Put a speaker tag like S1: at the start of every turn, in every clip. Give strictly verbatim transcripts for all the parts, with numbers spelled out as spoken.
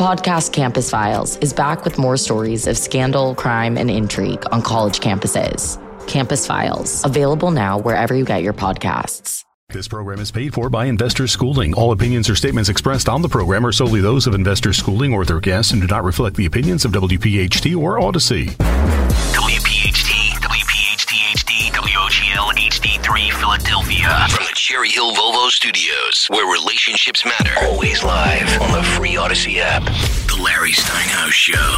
S1: podcast Campus Files is back with more stories of scandal, crime, and intrigue on college campuses. Campus Files, available now wherever you get your podcasts.
S2: This program is paid for by Investor Schooling. All opinions or statements expressed on the program are solely those of Investor Schooling or their guests and do not reflect the opinions of W P H T or Odyssey.
S3: W P H T, W P H T H D, W O G L H D three, Philadelphia. From the Cherry Hill Volvo Studios, where relationships matter. Always live on the free Odyssey app. The Larry Steinhaus Show.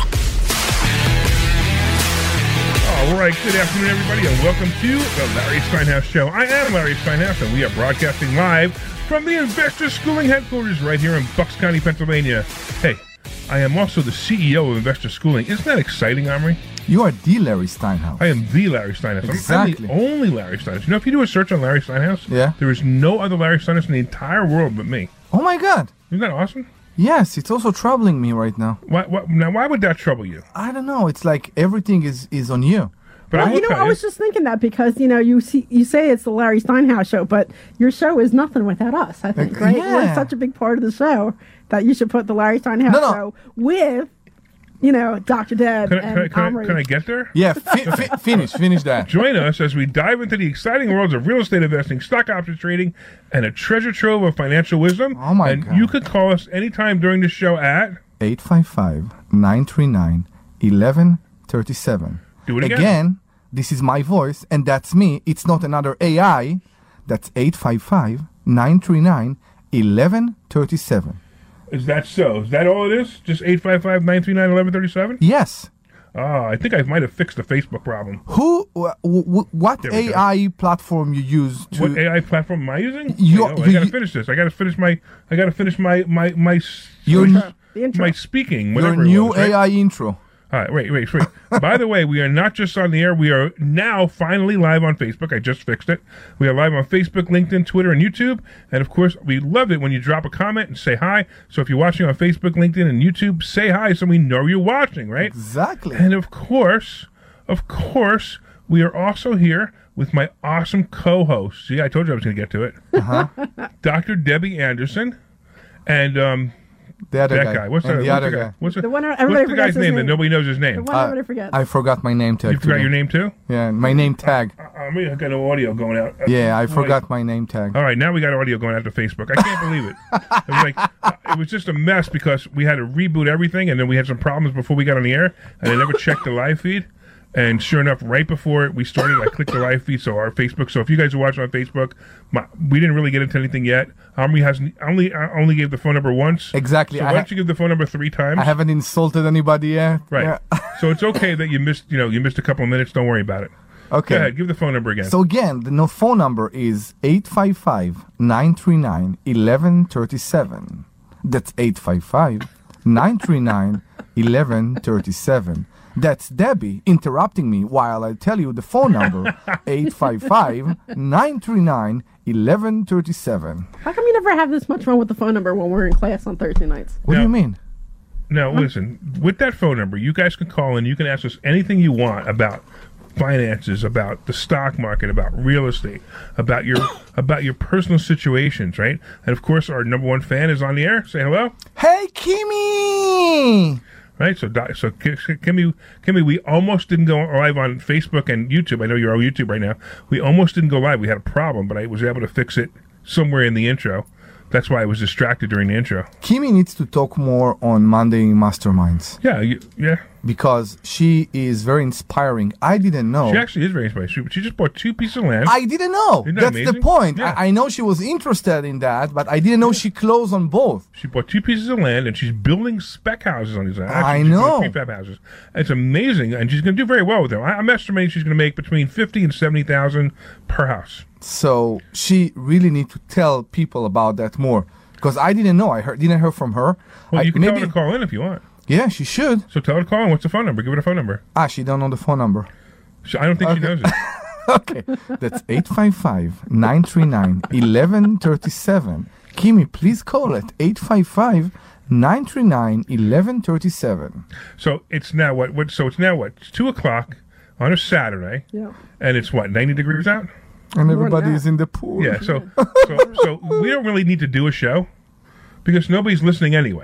S4: All right, good afternoon, everybody, and welcome to the Larry Steinhaus Show. I am Larry Steinhaus, and we are broadcasting live from the Investor Schooling headquarters right here in Bucks County, Pennsylvania. Hey, I am also the C E O of Investor Schooling. Isn't that exciting, Omri?
S5: You are the Larry Steinhaus.
S4: I am the Larry Steinhaus.
S5: Exactly.
S4: I'm, I'm the only Larry Steinhaus. You know, if you do a search on Larry Steinhaus,
S5: yeah,
S4: there is no other Larry Steinhaus in the entire world but me.
S5: Oh, my God.
S4: Isn't that awesome?
S5: Yes, it's also troubling me right now.
S4: Why, why, now, why would that trouble you?
S5: I don't know. It's like everything is, is on you.
S4: But
S6: well, you know, I was just thinking that because, you know, you see, you say it's the Larry Steinhaus Show, but your show is nothing without us, I think, right?
S5: Yeah.
S6: We're such a big part of the show that you should put the Larry Steinhaus
S5: no, no.
S6: Show with, you know, Doctor Deb
S4: can I,
S6: and
S4: can I, can
S6: Omri.
S4: I, can I get there?
S5: Yeah, fi- fi- finish, finish that.
S4: Join us as we dive into the exciting worlds of real estate investing, stock options trading, and a treasure trove of financial wisdom.
S5: Oh, my
S4: and
S5: God.
S4: You could call us anytime during the show at
S5: eight five five, nine three nine, one one three seven.
S4: Do it again.
S5: Again, this is my voice, and that's me. It's not another A I. That's eight five five, nine three nine, one one three seven.
S4: Is that so? Is that all it is? Just eight five five, nine three nine, one one three seven?
S5: Yes.
S4: Oh, I think I might have fixed the Facebook problem.
S5: Who? Wh- wh- what
S4: There we
S5: A I platform you use to?
S4: What A I platform am I using?
S5: You-
S4: Wait, oh, I
S5: you-
S4: gotta
S5: you-
S4: finish this. I gotta finish my. I gotta finish my my my. s-
S5: Your
S4: my,
S5: n-
S6: The intro.
S4: my speaking.
S5: Your
S4: Whatever it
S5: new
S4: was, right?
S5: A I intro.
S4: All right, wait, wait, wait. By the way, we are not just on the air. We are now finally live on Facebook. I just fixed it. We are live on Facebook, LinkedIn, Twitter, and YouTube. And, of course, we love it when you drop a comment and say hi. So if you're watching on Facebook, LinkedIn, and YouTube, say hi so we know you're watching, right?
S5: Exactly.
S4: And, of course, of course, we are also here with my awesome co-host. See, I told you I was going to get to it.
S5: Uh-huh.
S4: Doctor Debbie Anderson. And, um...
S5: The other
S4: that
S5: guy.
S4: guy. What's,
S5: and
S4: the,
S5: the
S4: what's
S5: other
S4: the
S5: guy.
S4: What's the,
S6: The one
S4: what's
S6: everybody
S4: the
S6: forgets
S4: guy's
S6: his
S4: name that
S6: name.
S4: nobody knows his
S6: The
S4: name?
S6: one
S5: Uh,
S6: everybody forgets.
S5: I forgot my name tag.
S4: You forgot
S5: today.
S4: your name too?
S5: Yeah, my name tag.
S4: Uh, I mean, I got no audio going out.
S5: Yeah, I
S4: Wait.
S5: forgot my name tag.
S4: All right, now we got audio going out to Facebook. I can't believe it. It was like uh, it was just a mess because we had to reboot everything, and then we had some problems before we got on the air, and I never checked the live feed. And sure enough, right before we started, I clicked the live feed, so our Facebook. So if you guys are watching on Facebook, my, we didn't really get into anything yet. Omri has only I only gave the phone number once.
S5: Exactly.
S4: So
S5: I
S4: why
S5: ha-
S4: don't you give the phone number three times?
S5: I haven't insulted anybody yet.
S4: Right.
S5: Yeah.
S4: So it's okay that you missed. You know, you missed a couple of minutes. Don't worry about it.
S5: Okay.
S4: Go ahead. Give the phone number again.
S5: So again, the no phone number is eight five five, nine three nine, one one three seven. That's eight five five, nine three nine, one one three seven. That's Debbie interrupting me while I tell you the phone number, eight five five, nine three nine, one one three seven.
S6: How come you never have this much fun with the phone number when we're in class on Thursday nights?
S5: What
S4: Now-
S5: do you mean?
S4: Now, listen, with that phone number, you guys can call in. You can ask us anything you want about finances, about the stock market, about real estate, about your about your personal situations, right? And, of course, our number one fan is on the air. Say hello.
S5: Hey, Kimmy!
S4: Right, so Doc- so Ki- Ki- Kimmy, Kimmy, we almost didn't go live on Facebook and YouTube. I know you're on YouTube right now. We almost didn't go live. We had a problem, but I was able to fix it somewhere in the intro. That's why I was distracted during the intro.
S5: Kimmy needs to talk more on Monday Masterminds
S4: Yeah, you, yeah.
S5: because she is very inspiring. I didn't know.
S4: She actually is very inspiring. She, she just bought two pieces of land.
S5: I didn't know.
S4: Isn't that
S5: That's the
S4: amazing?
S5: point.
S4: Yeah.
S5: I, I know she was interested in that, but I didn't know she closed on both.
S4: She bought two pieces of land, and she's building spec houses on these land.
S5: I
S4: she's doing
S5: know.
S4: prefab houses. It's amazing, and she's going to do very well with them. I, I'm estimating she's going to make between fifty and seventy thousand per house.
S5: So she really need to tell people about that more because I didn't know. I heard didn't hear from her.
S4: Well,
S5: I,
S4: you can
S5: maybe,
S4: tell her to call in if you want.
S5: Yeah, she should.
S4: So tell her to call in. What's the phone number? Give her the phone number.
S5: Ah, she don't know the phone number.
S4: She, I don't think she
S5: Okay.
S4: knows it.
S5: Okay, that's eight five five, nine three nine, one one three seven. Kimmy, please call it eight five five, nine three nine, one one three seven.
S4: So it's now what? What? So it's now what? It's two o'clock on a Saturday,
S6: Yeah.
S4: and it's what? Ninety degrees out.
S5: And
S6: than
S5: everybody
S6: that.
S5: is in the pool.
S4: Yeah. So, so, so we don't really need to do a show because nobody's listening anyway.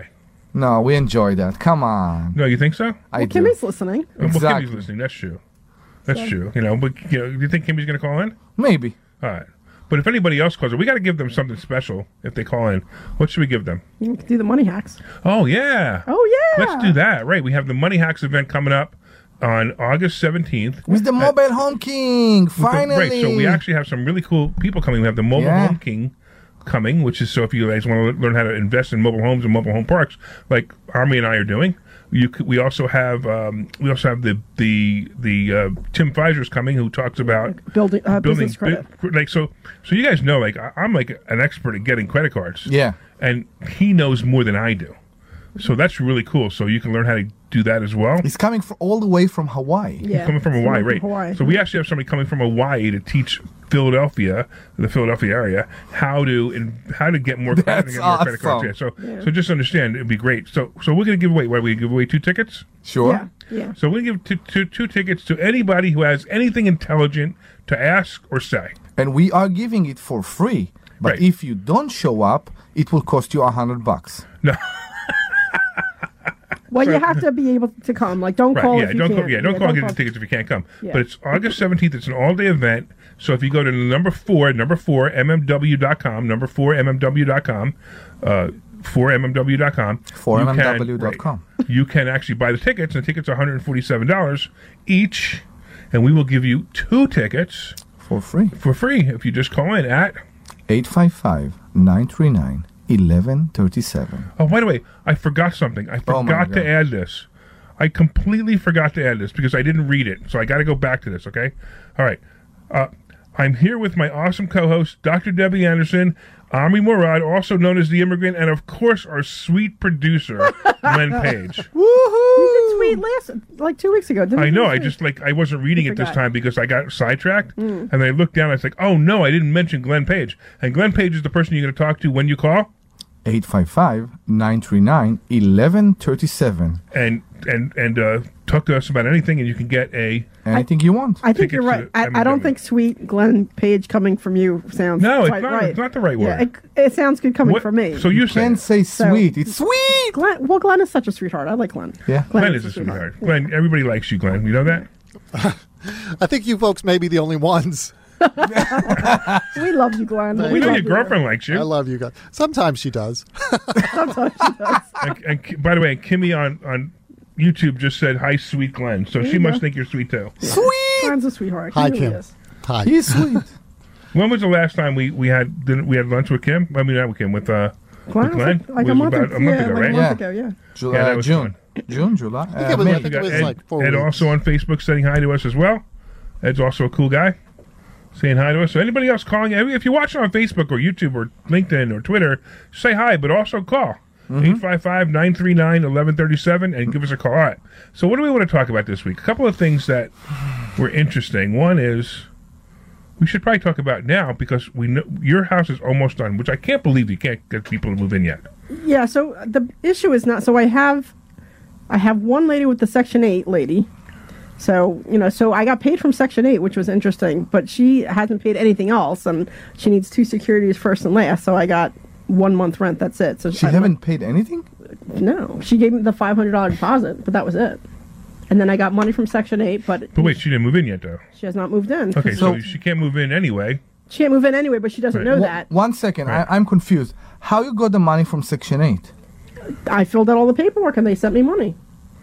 S5: No, we enjoy that. Come on.
S4: No, you think so?
S5: I
S6: Well,
S5: do.
S6: Kimmy's listening.
S4: Well,
S5: Exactly.
S4: Kimmy's listening. That's true. That's true. You know, but you know, you think Kimmy's going to call in?
S5: Maybe.
S4: All right. But if anybody else calls in, we got to give them something special if they call in. What should we give them?
S6: You can do the money hacks.
S4: Oh, yeah.
S6: Oh, yeah.
S4: Let's do that. Right. We have the Money Hacks event coming up on August seventeenth.
S5: With the Mobile Home King, finally.
S4: Right. So we actually have some really cool people coming. We have the Mobile
S5: Yeah.
S4: Home King coming, which is so if you guys want to learn how to invest in mobile homes and mobile home parks, like Army and I are doing. You could, we also have um, we also have the the the uh, Tim Feiser's coming, who talks about
S6: Building, uh,
S4: building
S6: business credit.
S4: bi- like so so you guys know, like I, I'm like an expert at getting credit cards.
S5: Yeah.
S4: And he knows more than I do. So that's really cool. So you can learn how to do that as well.
S5: He's coming fr- all the way from Hawaii.
S6: Yeah.
S4: Coming from Hawaii,
S6: Someone
S4: right?
S6: from Hawaii.
S4: So we actually have somebody coming from Hawaii to teach Philadelphia, the Philadelphia area, how to in, how to get more credit, and
S5: That's
S4: get more credit cards.
S5: awesome.
S4: Yeah. So so just understand, it'd be great. So so we're gonna give away. What we give away two tickets.
S5: Sure.
S6: Yeah. Yeah.
S4: So we give two, two, two tickets to anybody who has anything intelligent to ask or say.
S5: And we are giving it for free. But
S4: Right.
S5: if you don't show up, it will cost you a hundred bucks.
S4: No,
S6: Well, you have to be able to come. Like, don't
S4: right?
S6: call
S4: Yeah,
S6: if you
S4: don't
S6: can't.
S4: call. Yeah, don't call and get the tickets if you can't come.
S6: Yeah.
S4: But it's August seventeenth. It's an all-day event. So if you go to number four, number four, m m w dot com, number four, m m w dot com, uh, four m m w dot com,
S5: four
S4: you
S5: m m w
S4: can-
S5: dot com.
S4: right, you can actually buy the tickets, and the tickets are one hundred forty-seven dollars each, and we will give you two tickets
S5: For free.
S4: for free if you just call in at.
S5: eight five five, nine three nine, eleven thirty-seven.
S4: Oh, by the way, I forgot something. I
S5: Oh, my
S4: forgot to
S5: God.
S4: add this. I completely forgot to add this because I didn't read it. So I got to go back to this, okay? All right. Uh, I'm here with my awesome co-host, Doctor Debbie Anderson, Ami Morad, also known as The Immigrant, and of course our sweet producer, Glenn Page.
S6: You did tweet last, like two weeks ago. Didn't
S4: I
S6: you
S4: know.
S6: tweet?
S4: I just like I wasn't reading it this
S6: forgot.
S4: time because I got sidetracked, and I looked down. I was like, "Oh no, I didn't mention Glenn Page." And Glenn Page is the person you're going to talk to when you call.
S5: eight five five, nine three nine, eleven thirty-seven.
S4: and and and uh, talk to us about anything, and you can get a.
S5: Anything you want.
S6: I think
S4: tickets
S6: you're
S4: to
S6: right.
S4: the
S6: I, I don't
S4: M M W.
S6: think sweet Glenn Page coming from you sounds
S4: No, it's
S6: quite
S4: not-
S6: right.
S4: it's not the right
S6: Yeah,
S4: word.
S6: it, it sounds good coming
S4: What-
S6: from me.
S4: So you say
S5: Can't say
S6: So-
S5: sweet. It's sweet.
S6: Glenn, well, Glenn is such a sweetheart. I like Glenn.
S5: Yeah.
S4: Glenn is a sweetheart. Glenn, everybody likes you, Glenn. You know that?
S7: I think you folks may be the only ones.
S6: We love you, Glenn.
S7: Thank
S4: We
S6: We
S4: know
S6: love
S4: your girlfriend likes you.
S7: I love you guys. Sometimes she does.
S6: Sometimes she does.
S4: and, and Ki- by the way, Kimmy on on YouTube just said hi, sweet Glenn. So she
S6: you
S4: must
S6: go.
S4: think you're sweet too.
S5: Sweet.
S6: Glenn's a sweetheart. He
S7: Hi,
S6: really
S7: Kim.
S6: is.
S7: Hi.
S5: He's sweet.
S4: When was the last time we we had dinner, we had lunch with Kim? I mean, not with Kim, with uh,
S6: Glenn,
S4: with Glenn.
S6: was like, like
S4: Was
S6: a month,
S4: about
S6: ago,
S4: a month
S6: yeah,
S4: ago,
S6: like
S4: right?
S6: a month
S5: Yeah.
S6: ago, yeah.
S5: July,
S4: Yeah, that was
S5: June.
S4: fun.
S5: June, July.
S7: think
S5: Uh,
S7: it was-
S5: May.
S7: I think it was
S4: Ed,
S7: like four
S4: Ed
S7: weeks.
S4: also on Facebook saying hi to us as well. Ed's also a cool guy, saying hi to us. So anybody else calling, if you're watching on Facebook or YouTube or LinkedIn or Twitter, say hi, but also call. eight five five, nine three nine, one one three seven and give us a call. All right. So what do we want to talk about this week? A couple of things that were interesting. One is we should probably talk about now because we know your house is almost done, which I can't believe you can't get people to move in yet.
S6: Yeah, so the issue is not, so I have, I have one lady with the Section eight lady. So, you know, so I got paid from Section eight, which was interesting, but she hasn't paid anything else, and she needs two securities first and last, so I got one month rent, that's it. So
S5: She
S6: I-
S5: haven't paid anything?
S6: No, she gave me the five hundred dollars deposit, but that was it. And then I got money from Section eight, but,
S4: But wait, she didn't move in yet, though.
S6: she has not moved in.
S4: Okay, so,
S5: So-
S4: she can't move in anyway.
S6: She can't move in anyway, but she doesn't
S4: Right.
S6: know
S5: One-
S6: that.
S5: One second.
S4: Right.
S5: I, I'm confused. How you got the money from Section eight?
S6: I filled out all the paperwork, and they sent me money.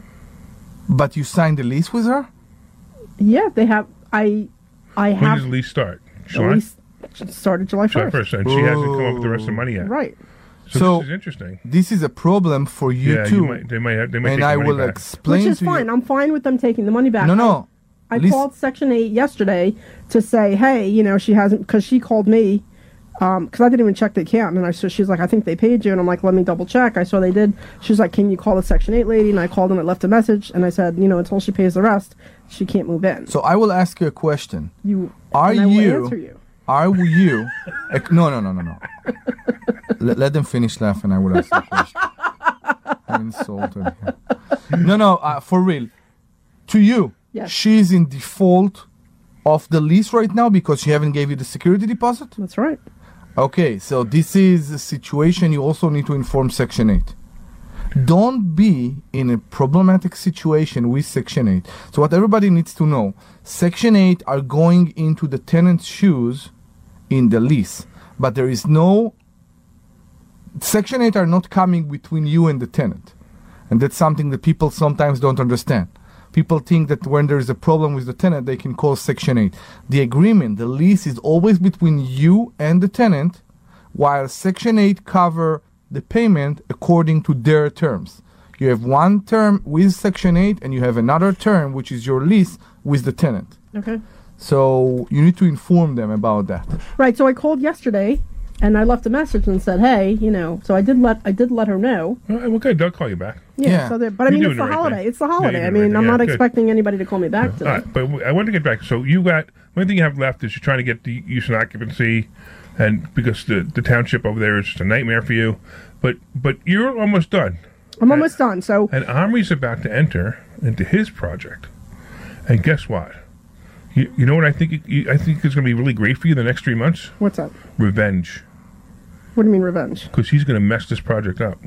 S5: But you signed the lease with her?
S6: Yeah, they have, I, I
S4: When
S6: have,
S4: does the lease start?
S6: at
S4: July?
S6: least started July
S4: July
S6: first.
S4: first, and she hasn't come up with the rest of the money yet.
S6: Right.
S4: So,
S5: So-
S4: this is interesting.
S5: This is a problem for you
S4: yeah,
S5: too.
S4: you might, they might have, they might
S5: and
S4: take
S5: I
S4: the money
S5: will
S4: back.
S5: explain
S6: Which is
S5: to
S6: fine.
S5: you.
S6: I'm fine with them taking the money back.
S5: No, no.
S6: I, I
S5: Lis-
S6: called Section eight yesterday to say, hey, you know, she hasn't, because she called me, because I didn't even check the account. And I so she's like, I think they paid you. And I'm like, let me double check. I saw they did. She's like, can you call the Section eight lady? And I called and I left a message. And I said, you know, until she pays the rest, she can't move in.
S5: So I will ask you a question.
S6: you
S5: Are
S6: and I will
S5: you-
S6: answer you.
S5: Are you? ec- no, no, no, no, no. let, let them finish laughing. I will ask the question. I'm insulted here. No, no, uh, for real. To you,
S6: Yes.
S5: she's in default of the lease right now because she haven't gave you the security deposit?
S6: That's right.
S5: Okay, so this is a situation you also need to inform Section eight. Don't be in a problematic situation with Section eight. So what everybody needs to know, Section eight are going into the tenant's shoes in the lease, but there is no, Section eight are not coming between you and the tenant. And that's something that people sometimes don't understand. People think that when there is a problem with the tenant, they can call Section eight. The agreement, the lease is always between you and the tenant, while Section eight cover the payment according to their terms. You have one term with Section eight and you have another term, which is your lease with the tenant.
S6: Okay.
S5: So you need to inform them about that.
S6: Right. So I called yesterday, and I left a message and said, "Hey, you know." So I did let I did let her know.
S4: Uh, okay, they'll call you back.
S6: Yeah.
S5: Yeah.
S6: So that, but I
S4: You're
S6: mean,
S4: doing
S6: it's the
S4: the right
S6: holiday.
S4: thing.
S6: It's the
S4: Yeah,
S6: holiday.
S4: you're
S6: I
S4: doing
S6: mean,
S4: the
S6: I'm
S4: right
S6: not
S4: thing. Yeah, good.
S6: expecting anybody to call me back
S4: All
S6: today.
S4: right, but w- I want to get back. So you got, one thing you have left is you're trying to get the use and occupancy, and because the, the township over there is just a nightmare for you. But but you're almost done.
S6: I'm almost done. So
S4: And Omri's about to enter into his project. And guess what? You, you know what I think? You, I think is going to be really great for you the next three months?
S6: what's up?
S4: Revenge.
S6: What do you mean revenge?
S4: Because he's going to mess this project up.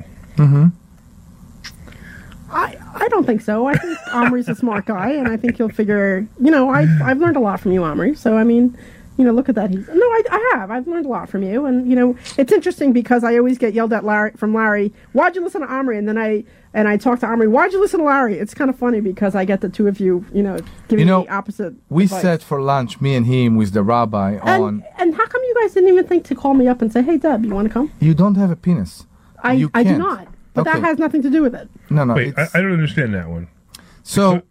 S6: I, I don't think so. I think Omri's a smart guy, and I think he'll figure. You know, I I've learned a lot from you, Omri. So I mean, you know, look at that. He's, no, I, I have. I've learned a lot from you, and you know, it's interesting because I always get yelled at Larry from Larry. Why'd you listen to Omri? And then I and I talk to Omri. Why'd you listen to Larry? It's kind of funny because I get the two of you, you know, giving
S5: You know,
S6: me opposite.
S5: We
S6: advice.
S5: sat for lunch, me and him, with the rabbi
S6: And
S5: on.
S6: and how come you guys didn't even think to call me up and say, "Hey, Deb, you want to come?"
S5: You don't have a penis.
S6: I
S5: You
S6: I do
S5: can't.
S6: not. But
S5: Okay.
S6: that has nothing to do with it.
S5: No, no.
S4: Wait, I,
S5: it's,
S4: I don't understand that one.
S5: so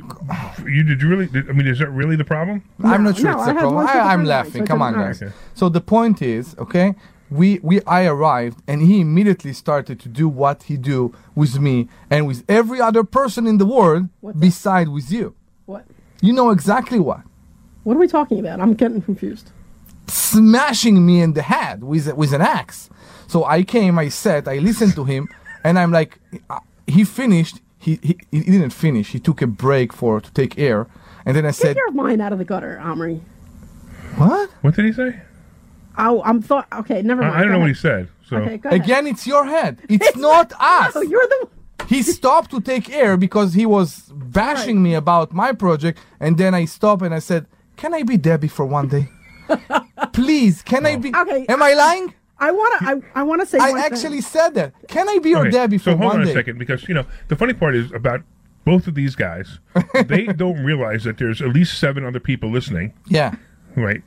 S4: You did you really? Did, I mean, is that really the problem?
S5: I'm not sure
S6: no,
S5: it's
S6: I
S5: a
S6: had
S5: problem.
S6: lunch with
S5: I,
S6: a
S5: I'm
S6: friend of mine,
S5: laughing.
S6: so it
S5: Come on,
S6: doesn't
S5: guys.
S4: matter.
S5: So the point is, okay, we we I arrived and he immediately started to do what he do with me and with every other person in the world
S6: What's that?
S5: beside with you.
S6: What?
S5: You know exactly what.
S6: What are we talking about? I'm getting confused.
S5: Smashing me in the head with a- with an axe. So I came, I sat, I listened to him, and I'm like, uh, he finished. He, he he didn't finish. He took a break for to take air, and then I
S6: Take
S5: said,
S6: your mind out of the gutter, Omri.
S5: "What?
S4: What did he say?
S6: Oh, I'm thought. Okay, never mind.
S4: I, I don't
S6: Go
S4: know what he
S6: ahead.
S4: said. So
S6: Okay, go ahead.
S5: Again, it's your head. It's not us."
S6: Oh, you're the.
S5: He stopped to take air because he was bashing
S6: Right.
S5: me about my project, and then I stopped and I said, "Can I be Debbie for one day? Please, can I be?"
S6: Okay,
S5: Am I lying?
S6: I wanna. I, I wanna say.
S5: I
S6: one thing.
S5: actually said that. Can I be your
S4: Okay,
S5: Debbie
S4: so
S5: for
S4: hold
S5: one
S4: on
S5: day?
S4: a second, because you know the funny part is about both of these guys. They don't realize that there's at least seven other people listening.
S5: Yeah.
S4: Right?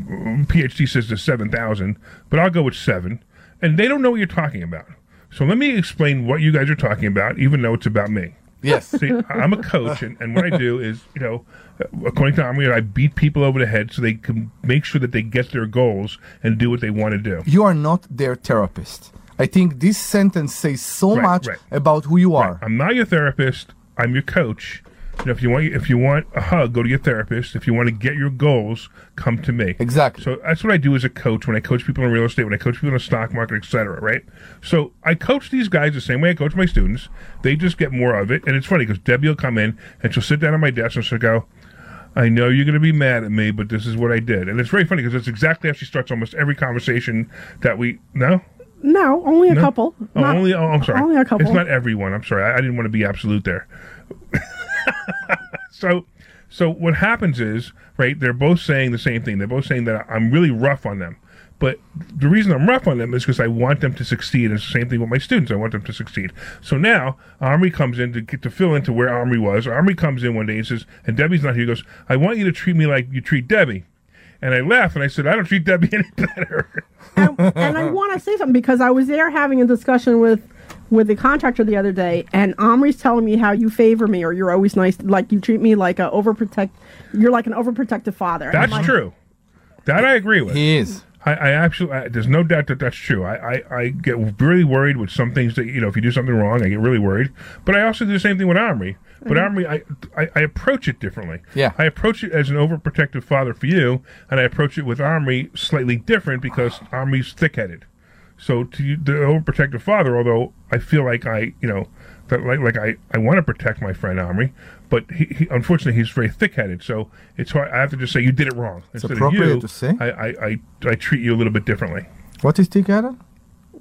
S4: PhD says there's seven thousand, but I'll go with seven, and they don't know what you're talking about. So let me explain what you guys are talking about, even though it's about me.
S5: Yes.
S4: See, I'm a coach, and, and what I do is, you know, according to Omri, I beat people over the head so they can make sure that they get their goals and do what they want to do.
S5: You are not their therapist. I think this sentence says so
S4: Right,
S5: much
S4: right.
S5: about who you are.
S4: I'm not your therapist. I'm your coach. You know, if you want, if you want a hug, go to your therapist. If you want to get your goals, come to me.
S5: Exactly.
S4: So that's what I do as a coach. When I coach people in real estate, when I coach people in the stock market, et cetera. Right. So I coach these guys the same way I coach my students. They just get more of it, and it's funny because Debbie will come in and she'll sit down on my desk and she'll go, "I know you're going to be mad at me, but this is what I did." And it's very funny because that's exactly how she starts almost every conversation that we. No.
S6: No, only a
S4: No?
S6: couple.
S4: Oh,
S6: Not-
S4: only. Oh, I'm sorry.
S6: Only a couple.
S4: It's not everyone. I'm sorry. I, I didn't want to be absolute there. so, so what happens is, right? They're both saying the same thing. They're both saying that I'm really rough on them. But the reason I'm rough on them is because I want them to succeed. It's the same thing with my students. I want them to succeed. So now Omri comes in to get to fill into where Omri was. Omri comes in one day and says, and Debbie's not here. He goes, "I want you to treat me like you treat Debbie." And I laughed and I said, "I don't treat Debbie any better."
S6: and, and I want to say something because I was there having a discussion with with the contractor the other day, and Omri's telling me how you favor me or you're always nice, like you treat me like a overprotect. You're like an overprotective father. And I'm
S4: That's
S6: like,
S4: true. That I agree with.
S5: He is.
S4: I, I absolutely, I, there's no doubt that that's true. I, I, I get really worried with some things that, you know, if you do something wrong, I get really worried. But I also do the same thing with Omri. But Omri, I, I, I approach it differently.
S5: Yeah.
S4: I approach it as an overprotective father for you, and I approach it with Omri slightly different because Omri's thick-headed. So to you, the overprotective father, although I feel like I, you know, that like like I, I want to protect my friend Omri, but he, he unfortunately he's very thick-headed. So it's hard. I have to just say you did it wrong.
S5: It's
S4: Instead
S5: appropriate
S4: of you,
S5: to say.
S4: I, I, I, I treat you a little bit differently.
S5: What is thick-headed?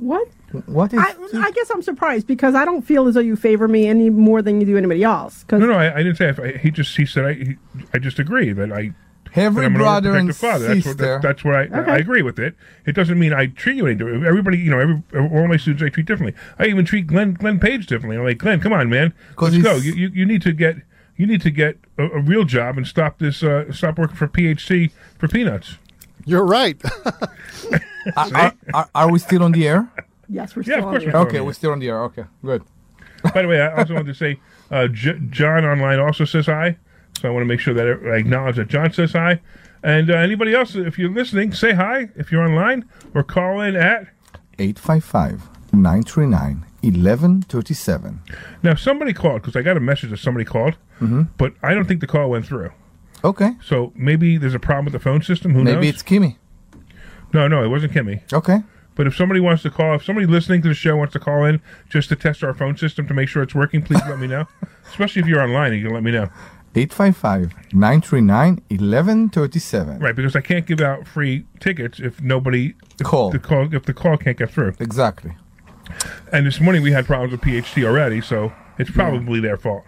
S6: What?
S5: What is?
S6: I, I guess I'm surprised because I don't feel as though you favor me any more than you do anybody else. Cause
S4: No, no, I, I didn't say. If I, he just he said I. He, I just agree that I.
S5: Every
S4: that I'm an
S5: brother and
S4: overprotective father. That's what,
S5: sister.
S4: that, that's where I,
S6: Okay.
S4: I agree with it. It doesn't mean I treat you any different. Everybody, you know, every all my students I treat differently. I even treat Glenn Glenn Page differently. I'm like, Glenn, come on, man,
S5: 'Cause
S4: let's go.
S5: he's-
S4: You, you you need to get you need to get a, a real job and stop this. Uh, stop working for P H C for peanuts.
S7: You're right.
S5: are, are, are, are we still on the air?
S6: yes, we're
S4: Yeah,
S6: still
S4: of
S6: on
S4: course
S6: the
S4: we're
S6: air.
S5: Okay, we're still on the air. Okay, good.
S4: By the way, I also wanted to say, uh, J- John online also says hi, so I want to make sure that I acknowledge that John says hi. And uh, anybody else, if you're listening, say hi if you're online or call in at.
S5: eight five five, nine three nine, eleven thirty-seven.
S4: Now, somebody called, because I got a message that somebody called,
S5: Mm-hmm.
S4: but I don't think the call went through.
S5: Okay.
S4: So maybe there's a problem with the phone system. Who
S5: Maybe
S4: knows?
S5: it's Kimmy.
S4: No, no, it wasn't Kimmy.
S5: Okay.
S4: But if somebody wants to call, if somebody listening to the show wants to call in just to test our phone system to make sure it's working, please let me know. Especially if you're online, you can let me know.
S5: eight five five, nine three nine, eleven thirty-seven.
S4: Right, because I can't give out free tickets if nobody
S5: Call.
S4: the call if the call can't get through.
S5: Exactly.
S4: And this morning we had problems with P H T already, so it's probably their fault.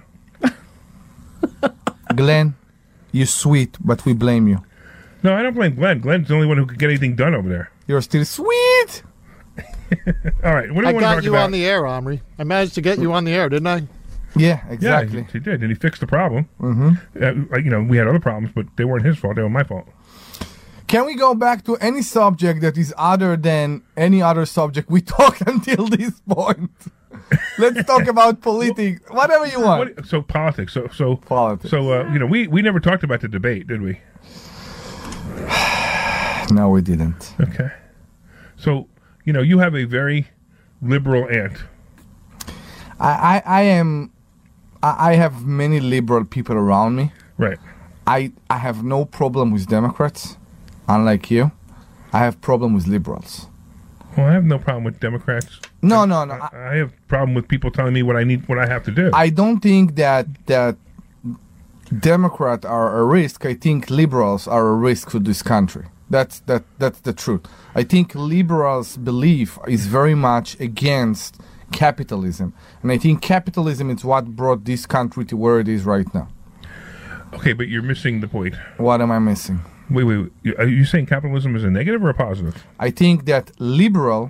S5: Glenn, you're sweet, but we blame you.
S4: No, I don't blame Glenn. Glenn's the only one who could get anything done over there.
S5: You're still sweet.
S4: All right, what do you
S7: I
S4: want to
S7: got
S4: talk
S7: you
S4: about?
S7: on the air, Omri. I managed to get you on the air, didn't I?
S5: Yeah,
S4: Yeah,
S5: exactly.
S4: he, he did, and he fixed the problem. Mm-hmm. Uh, you know, we had other problems, but they weren't his fault; they were my fault.
S5: Can we go back to any subject that is other than any other subject we talked until this point? Let's talk about politics, whatever you want.
S4: What, so politics. So so
S5: Politics.
S4: So uh, you know, we we never talked about the debate, did we?
S5: No, we didn't.
S4: Okay. So you know, you have a very liberal aunt.
S5: I, I, I am. I, I have many liberal people around me.
S4: Right.
S5: I, I have no problem with Democrats, unlike you. I have problem with liberals.
S4: Well, I have no problem with Democrats.
S5: No, no, no.
S4: I, I have problem with people telling me what I need, what I have to do.
S5: I don't think that that Democrats are a risk. I think liberals are a risk to this country. That's that that's the truth. I think liberals' belief is very much against capitalism, and I think capitalism is what brought this country to where it is right now.
S4: Okay, but you're missing the point.
S5: What am I missing?
S4: Wait, wait, wait. Are you saying capitalism is a negative or a positive?
S5: I think that liberal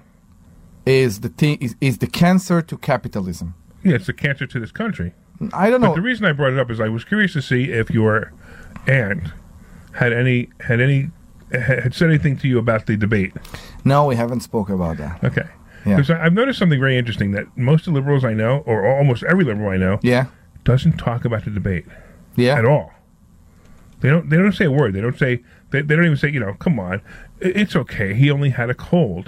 S5: is the thing is, is the cancer to capitalism.
S4: Yeah, it's a cancer to this country.
S5: I don't
S4: But
S5: know.
S4: the reason I brought it up is I was curious to see if your aunt had any had any had said anything to you about the debate.
S5: No, we haven't spoke about that.
S4: Okay.
S5: Yeah.
S4: Because I've noticed something very interesting that most of the liberals I know, or almost every liberal I know,
S5: Yeah,
S4: doesn't talk about the debate
S5: yeah.
S4: at all. They don't. They don't say a word. They don't say. They, they don't even say. You know, come on, it, it's okay. He only had a cold.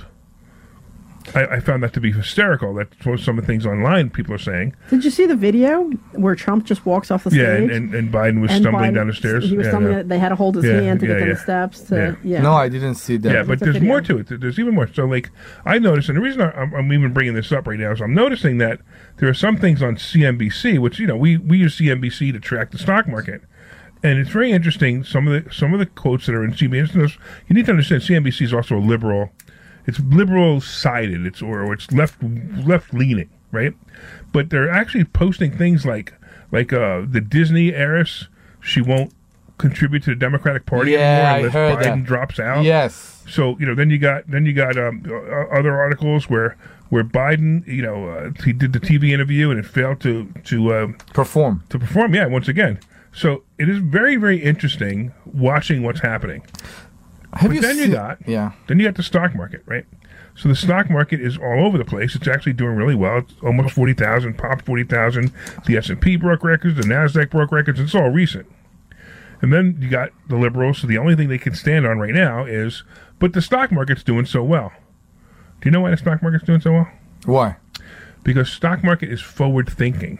S4: I, I found that to be hysterical. That's what some of the things online people are saying.
S6: Did you see the video where Trump just walks off the stage?
S4: Yeah, and, and, and Biden was
S6: And
S4: stumbling
S6: Biden-
S4: down the stairs.
S6: He was
S4: yeah,
S6: stumbling.
S4: yeah.
S6: They had to hold his
S4: Yeah,
S6: hand to
S4: yeah,
S6: get down
S4: yeah.
S6: the steps. To,
S4: Yeah.
S6: yeah.
S5: No, I didn't see that.
S4: Yeah, but
S6: It's a
S4: there's
S6: video.
S4: more to it. There's even more. So, like, I noticed, and the reason I- I'm, I'm even bringing this up right now is I'm noticing that there are some things on C N B C, which, you know, we, we use C N B C to track the stock market. And it's very interesting, some of the some of the quotes that are in C N B C. You need to understand, C N B C is also a liberal, it's liberal-sided, it's or it's left left-leaning, right? But they're actually posting things like, like uh, the Disney heiress, she won't contribute to the Democratic Party
S5: Yeah, I
S4: anymore unless
S5: heard
S4: Biden
S5: that.
S4: drops out.
S5: Yes.
S4: So, you know, then you got then you got um, uh, other articles where where Biden, you know, uh, he did the T V interview and it failed to to uh,
S5: Perform.
S4: to perform. Yeah, once again. So it is very very interesting watching what's happening.
S5: Have
S4: But
S5: you
S4: then you
S5: seen-
S4: got
S5: Yeah.
S4: then you got the stock market, right? So the stock market is all over the place. It's actually doing really well. It's almost forty thousand, popped forty thousand. The S and P broke records. The NASDAQ broke records. It's all recent. And then you got the liberals. So the only thing they can stand on right now is, but the stock market's doing so well. Do you know why the stock market's doing so well?
S5: Why?
S4: Because stock market is forward thinking.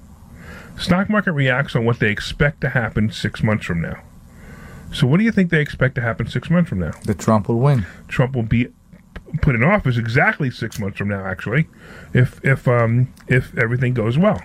S4: Stock market reacts on what they expect to happen six months from now. So what do you think they expect to happen six months from now?
S5: The Trump will win.
S4: Trump will be put in office exactly six months from now, actually, if if um if everything goes well.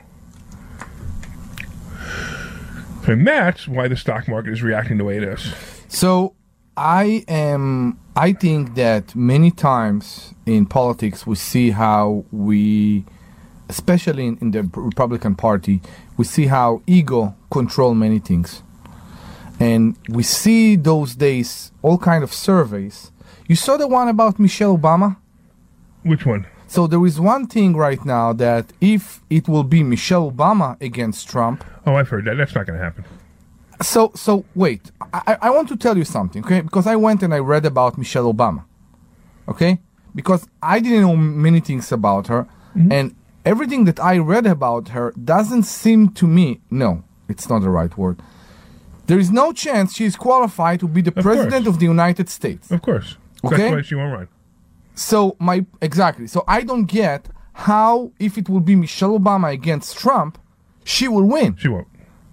S4: And that's why the stock market is reacting the way it is.
S5: So I am. I think that many times in politics we see how we, especially in, in the Republican Party, we see how ego control many things, and we see those days all kind of surveys. You saw the one about Michelle Obama?
S4: Which one?
S5: So there is one thing right now that if it will be Michelle Obama against Trump.
S4: Oh, I've heard that. That's not going to happen.
S5: So, so wait. I, I want to tell you something, okay? Because I went and I read about Michelle Obama, okay? Because I didn't know many things about her, mm-hmm. and everything that I read about her doesn't seem to me. No, it's not the right word. There is no chance she is qualified to be the
S4: of
S5: president
S4: course.
S5: of the United States.
S4: Of course.
S5: Okay.
S4: That's why she won't run.
S5: So my exactly. So I don't get how, if it will be Michelle Obama against Trump, she will win.
S4: She won't.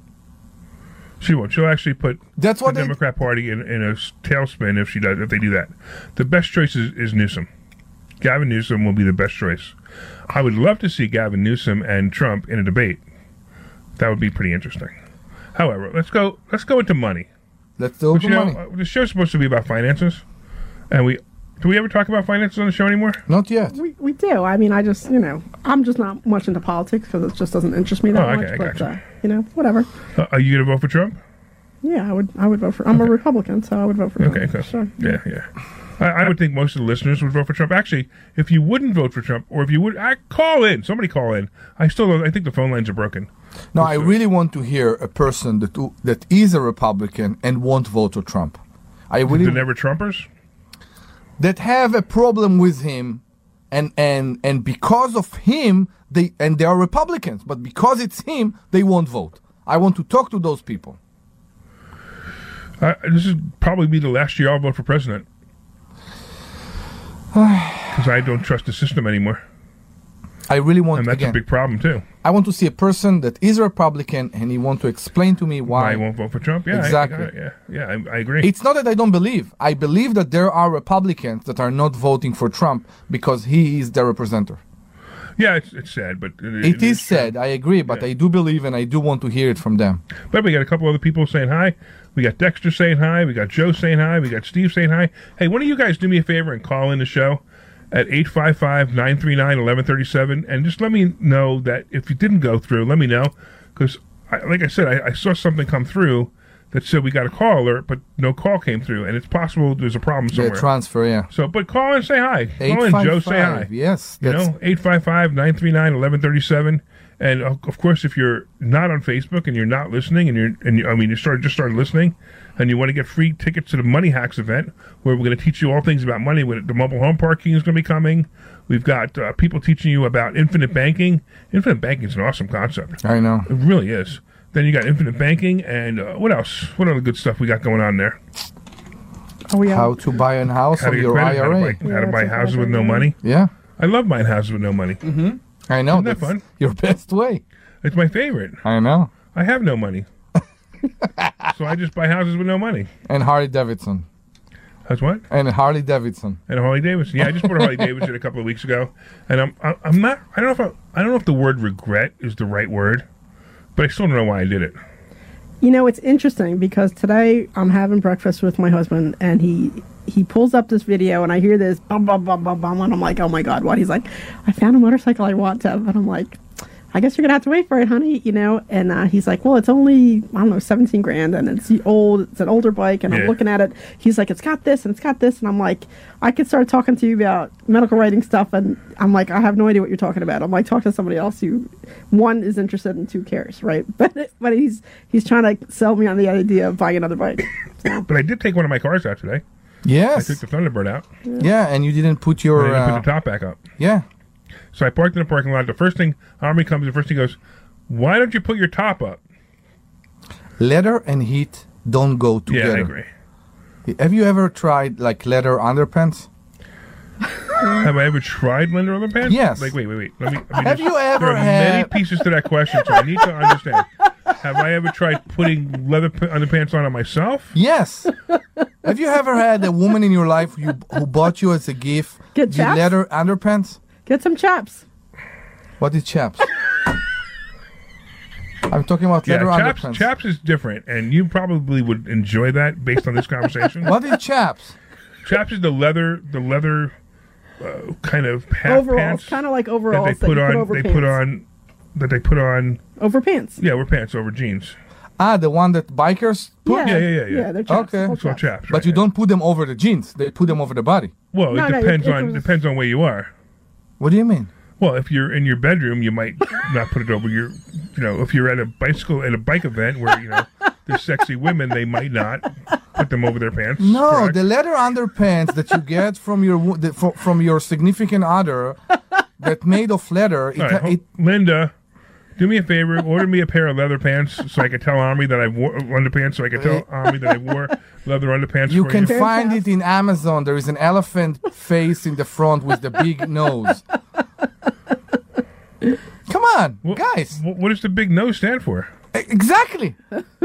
S4: She won't. She'll actually put
S5: That's what
S4: the
S5: they,
S4: Democrat Party in, in a tailspin if she does. If they do that, the best choice is, is Newsom. Gavin Newsom will be the best choice. I would love to see Gavin Newsom and Trump in a debate. That would be pretty interesting. However, let's go. Let's go into money.
S5: Let's go into money.
S4: Know, the show's supposed to be about finances, and we do we ever talk about finances on the show anymore?
S5: Not yet.
S6: We we do. I mean, I just you know I'm just not much into politics because it just doesn't interest me that
S4: oh, okay,
S6: much.
S4: I
S6: But
S4: gotcha.
S6: uh, you know, whatever.
S4: Uh, are you going to vote for Trump?
S6: Yeah, I would. I would vote for. I'm
S4: okay.
S6: a Republican, so I would vote for Trump.
S4: Okay, cool.
S6: Sure.
S4: Yeah, yeah. I, I would think most of the listeners would vote for Trump. Actually, if you wouldn't vote for Trump, or if you would, I call in. Somebody call in. I still don't. I think the phone lines are broken.
S5: No, I really want to hear a person that that is a Republican and won't vote for Trump. I really
S4: the never Trumpers
S5: that have a problem with him, and and and because of him, they and they are Republicans, but because it's him, they won't vote. I want to talk to those people.
S4: Uh, this is probably be the last year I'll vote for president because I don't trust the system anymore.
S5: I really want,
S4: and that's
S5: again,
S4: a big problem too.
S5: I want to see a person that is a Republican and he want to explain to me why
S4: I won't vote for Trump. Yeah,
S5: exactly.
S4: I, I yeah, yeah, I, I agree.
S5: It's not that I don't believe. I believe that there are Republicans that are not voting for Trump because he is their representative.
S4: Yeah, it's, it's sad, but it,
S5: it, it is sad. True. I agree, but yeah. I do believe and I do want to hear it from them.
S4: But we got a couple other people saying hi. We got Dexter saying hi. We got Joe saying hi. We got Steve saying hi. Hey, why don't you guys do me a favor and call in the show at eight five five, nine three nine, one one three seven and just let me know that if you didn't go through, let me know. Because, like I said, I, I saw something come through that said we got a call alert, but no call came through, and it's possible there's a problem somewhere.
S5: Yeah, transfer, yeah.
S4: So, but call and say hi. Call in, Joe, say hi.
S5: Yes.
S4: You know, eight five five, nine three nine, one one three seven And, of, of course, if you're not on Facebook and you're not listening, and you're, and you, I mean, you started, just started listening, and you want to get free tickets to the Money Hacks event, where we're going to teach you all things about money. The mobile home parking is going to be coming. We've got uh, people teaching you about infinite banking. Infinite banking is an awesome concept.
S5: I know.
S4: It really is. Then you got infinite banking, and uh, what else? What other good stuff we got going on there?
S6: Oh, yeah.
S5: How to buy a house
S4: how
S5: on your
S4: credit,
S5: I R A.
S4: How to buy,
S6: yeah,
S4: how to buy houses with no
S6: yeah.
S4: money.
S5: Yeah.
S4: I love buying houses with no money.
S5: Mm-hmm. I know.
S4: Isn't that
S5: That's
S4: fun?
S5: Your best way.
S4: It's my favorite.
S5: I know.
S4: I have no money. So I just buy houses with no money.
S5: And Harley Davidson.
S4: That's what?
S5: And Harley Davidson.
S4: And a Harley Davidson. Yeah, I just bought a Harley Davidson a couple of weeks ago, and I'm I- I'm not. I don't know if I, I don't know if the word regret is the right word, but I still don't know why I did it.
S6: You know, it's interesting because today I'm having breakfast with my husband, and he he pulls up this video, and I hear this bum bum bum bum bum, and I'm like, oh my god, what? He's like, I found a motorcycle I want to, and I'm like, I guess you're gonna have to wait for it, honey. You know, and uh, he's like, well, it's only I don't know, seventeen grand, and it's the old, it's an older bike, and
S4: Yeah.
S6: I'm looking at it. He's like, it's got this and it's got this, and I'm like, I could start talking to you about medical writing stuff, and I'm like, I have no idea what you're talking about. I'm like, talk to somebody else who, one, is interested and two cares, right? But but he's he's trying to sell me on the idea of buying another bike. So.
S4: But I did take one of my cars out today.
S5: Yes.
S4: I took the Thunderbird out.
S5: Yeah, and you didn't put your...
S4: And I didn't
S5: uh,
S4: put the top back up.
S5: yeah.
S4: So I parked in the parking lot. The first thing, Army comes, the first thing he goes, why don't you put your top up?
S5: Leather and heat don't go together.
S4: Yeah, I agree.
S5: Have you ever tried, like, leather underpants?
S4: Have I ever tried leather underpants?
S5: Yes.
S4: Like, wait, wait, wait. Let me, let me
S5: Have
S4: just-
S5: you ever
S4: There are
S5: had-
S4: many pieces to that question, so I need to understand. Have I ever tried putting leather p- underpants on it myself?
S5: Yes. Have you ever had a woman in your life who, who bought you as a gift
S6: Get
S5: the
S6: chaps?
S5: leather underpants?
S6: Get some chaps.
S5: What is chaps? I'm talking about
S4: Yeah,
S5: leather
S4: chaps,
S5: underpants.
S4: chaps is different, and you probably would enjoy that based on this conversation.
S5: What is chaps?
S4: Chaps is the leather, the leather uh, kind of half
S6: Overalls,
S4: pants
S6: kind of like
S4: that
S6: overalls
S4: they
S6: that
S4: put
S6: you put
S4: on.
S6: over
S4: They
S6: pants.
S4: put on that they put on.
S6: over pants.
S4: Yeah, we're pants over jeans.
S5: Ah, the one that bikers put?
S4: Yeah, yeah, yeah, yeah.
S6: Yeah, they're chaps.
S5: Okay.
S6: All
S4: So
S6: chaps.
S4: chaps.
S5: But
S4: right?
S5: you don't put them over the jeans. They put them over the body.
S4: Well,
S6: No,
S4: it
S6: no,
S4: depends
S6: it- it
S4: on
S6: was-
S4: depends on where you are.
S5: What do you mean?
S4: Well, if you're in your bedroom, you might not put it over your. You know, if you're at a bicycle at a bike event where you know there's sexy women, they might not put them over their pants.
S5: No,
S4: correct?
S5: the leather underpants that you get from your wo- the, fro- from your significant other that made of leather. It,
S4: All right,
S5: ha-
S4: ho-
S5: it,
S4: Linda, do me a favor. Order me a pair of leather pants so I can tell Army that I wore underpants. So I can tell Army that I wore leather underpants.
S5: you
S4: for
S5: can
S4: you.
S5: find it in Amazon. There is an elephant face in the front with the big nose. Come on,
S4: What-
S5: guys.
S4: wh- What does the big nose stand for?
S5: E- Exactly.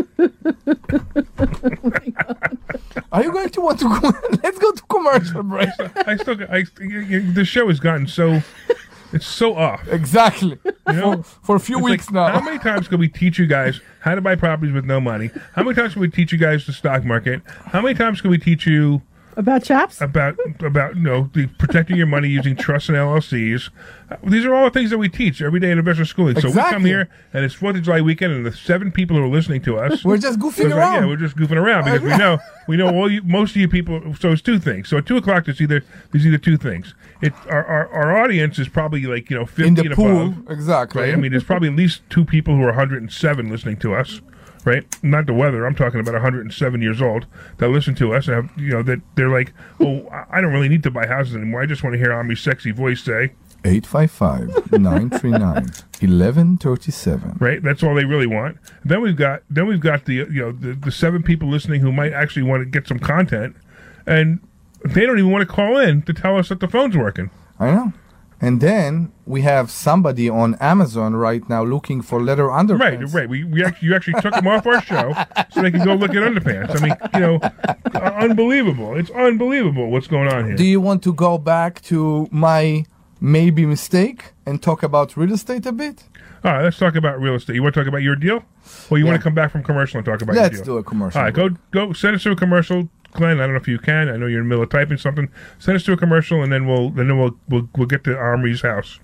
S5: Are you going to want to go? Let's go to commercial break.
S4: I still, got- I, the show has gotten so, it's so off.
S5: Exactly.
S4: know,
S5: for, for a few
S4: It's
S5: weeks
S4: like,
S5: now.
S4: How many times can we teach you guys how to buy properties with no money? How many times can we teach you guys the stock market? How many times can we teach you
S6: About chaps?
S4: about about you know the protecting your money using trusts and L L Cs? Uh, These are all the things that we teach every day in investor schooling. So we come
S5: Exactly.
S4: here and it's Fourth of July weekend, and the seven people who are listening to us,
S5: We're just goofing
S4: because,
S5: around.
S4: Yeah, we're just goofing around because we know we know all you, most of you people. So it's two things. So at two o'clock, there's either there's either two things. It our, our our audience is probably like you know fifty
S5: in the
S4: and
S5: pool.
S4: above.
S5: Exactly.
S4: Right? I mean, there's probably at least two people who are one hundred seven listening to us, right? Not the weather. I'm talking about one hundred seven years old that listen to us and have, you know, that they're like, oh, I I don't really need to buy houses anymore. I just want to hear Army's sexy voice say,
S5: eight five five, nine three nine, eleven thirty-seven.
S4: right? That's all they really want. Then we've got, then we've got the, you know, the, the seven people listening who might actually want to get some content, and they don't even want to call in to tell us that the phone's working.
S5: I know. And then we have somebody on Amazon right now looking for leather underpants.
S4: Right, right. We, we actually, you actually took them off our show so they could go look at underpants. I mean, you know, uh, unbelievable. It's unbelievable what's going on here.
S5: Do you want to go back to my maybe mistake and talk about real estate a bit?
S4: All right, let's talk about real estate. You want to talk about your deal? Or you
S5: Yeah.
S4: want to come back from commercial and talk about
S5: Let's
S4: your deal?
S5: do a commercial.
S4: All right, go go send us to a commercial. Glenn, I don't know if you can. I know you're in the middle of typing something. Send us to a commercial, and then we'll and then we'll we'll, we'll get to Army's house.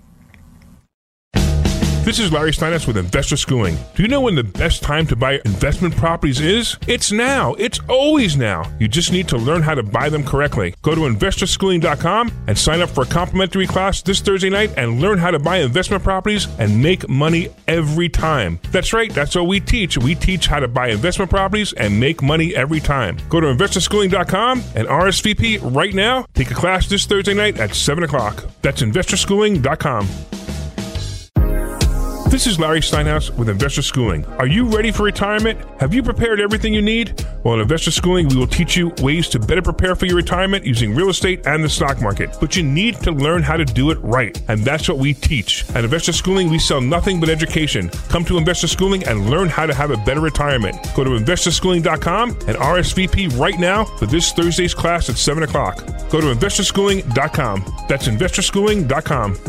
S4: This is Larry Steinitz with Investor Schooling. Do you know when the best time to buy investment properties is? It's now. It's always now. You just need to learn how to buy them correctly. Go to investor schooling dot com and sign up for a complimentary class this Thursday night and learn how to buy investment properties and make money every time. That's right. That's what we teach. We teach how to buy investment properties and make money every time. Go to investor schooling dot com and R S V P right now. Take a class this Thursday night at seven o'clock. That's investor schooling dot com. This is Larry Steinhaus with Investor Schooling. Are you ready for retirement? Have you prepared everything you need? Well, in Investor Schooling, we will teach you ways to better prepare for your retirement using real estate and the stock market. But you need to learn how to do it right. And that's what we teach. At Investor Schooling, we sell nothing but education. Come to Investor Schooling and learn how to have a better retirement. Go to investor schooling dot com and R S V P right now for this Thursday's class at seven o'clock. Go to investor schooling dot com. That's investor schooling dot com.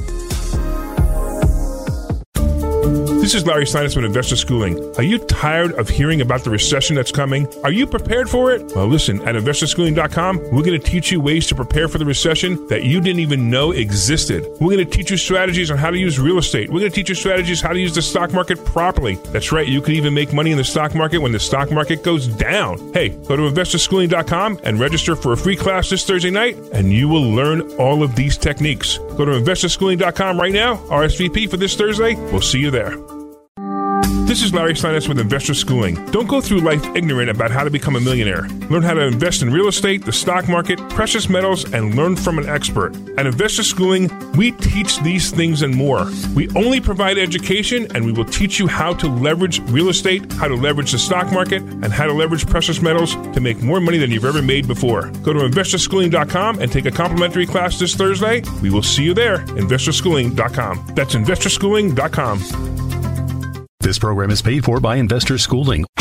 S4: This is Larry Steinitz with Investor Schooling. Are you tired of hearing about the recession that's coming? Are you prepared for it? Well, listen, at investor schooling dot com, we're going to teach you ways to prepare for the recession that you didn't even know existed. We're going to teach you strategies on how to use real estate. We're going to teach you strategies how to use the stock market properly. That's right, you can even make money in the stock market when the stock market goes down. Hey, go to investor schooling dot com and register for a free class this Thursday night, and you will learn all of these techniques. Go to investor schooling dot com right now, R S V P for this Thursday. We'll see you there. This is Larry Steinitz with Investor Schooling. Don't go through life ignorant about how to become a millionaire. Learn how to invest in real estate, the stock market, precious metals, and learn from an expert. At Investor Schooling, we teach these things and more. We only provide education, and we will teach you how to leverage real estate, how to leverage the stock market, and how to leverage precious metals to make more money than you've ever made before. Go to investor schooling dot com and take a complimentary class this Thursday. We will see you there, investor schooling dot com. That's investor schooling dot com.
S2: This program is paid for by Investor Schooling.
S4: All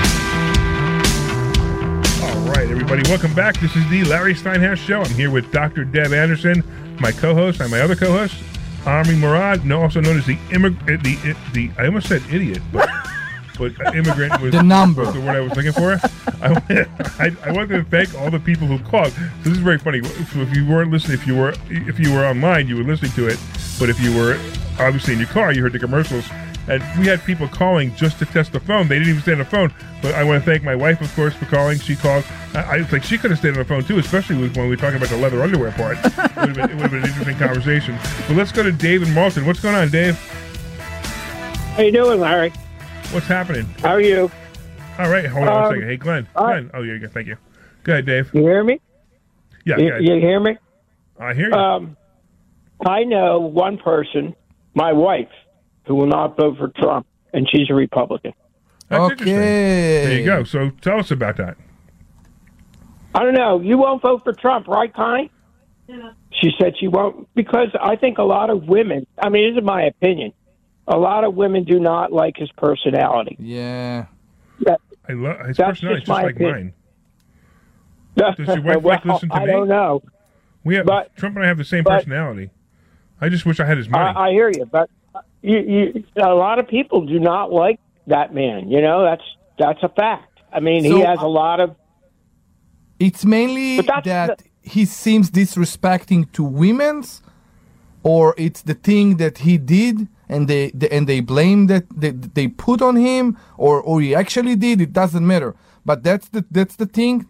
S4: right, everybody, welcome back. This is the Larry Steinhaus Show. I'm here with Doctor Deb Anderson, my co-host, and my other co-host, Army Murad, also known as the immig- the, the I almost said idiot, but but immigrant was
S5: the number.
S4: Was the word I was looking for. I, I, I wanted to thank all the people who called. So this is very funny. So if you weren't listening, if you were if you were online, you were listening to it. But if you were obviously in your car, you heard the commercials. And we had people calling just to test the phone. They didn't even stay on the phone. But I want to thank my wife, of course, for calling. She called. I, I was like, she could have stayed on the phone, too, especially when we were talking about the leather underwear part. It would have been, it would have been an interesting conversation. But let's go to Dave in Malton. What's going on, Dave?
S8: How you doing, Larry?
S4: What's happening?
S8: How are you?
S4: All right. Hold on
S8: um,
S4: one second. Hey, Glenn.
S8: Uh,
S4: Glenn. Oh, yeah, yeah. Thank you. Go ahead, Dave.
S8: You hear me?
S4: Yeah,
S8: you,
S4: go ahead.
S8: you hear me?
S4: I hear you.
S8: Um, I know one person, my wife, who will not vote for Trump, and she's a Republican.
S4: That's
S5: Okay.
S4: interesting. There you go. So tell us about that.
S8: I don't know. You won't vote for Trump, right, Connie? Yeah. She said she won't, because I think a lot of women, I mean, this is my opinion, a lot of women do not like his personality.
S5: Yeah.
S8: That,
S4: I love his
S8: That's
S4: personality.
S8: just
S4: Just
S8: my
S4: like
S8: opinion.
S4: mine. Does your wife
S8: well,
S4: like listen to
S8: I
S4: me?
S8: don't know.
S4: We have
S8: But-
S4: Trump and I have the same
S8: but-
S4: personality. I just wish I had his money.
S8: I, I hear you, but you, you, a lot of people do not like that man. You know, that's that's a fact. I mean,
S5: So-
S8: he has a lot of.
S5: It's mainly
S8: But that's
S5: that
S8: the-
S5: he seems disrespecting to women's, or it's the thing that he did and they, they and they blame that they, they put on him, or or he actually did. It doesn't matter. But that's the that's the thing.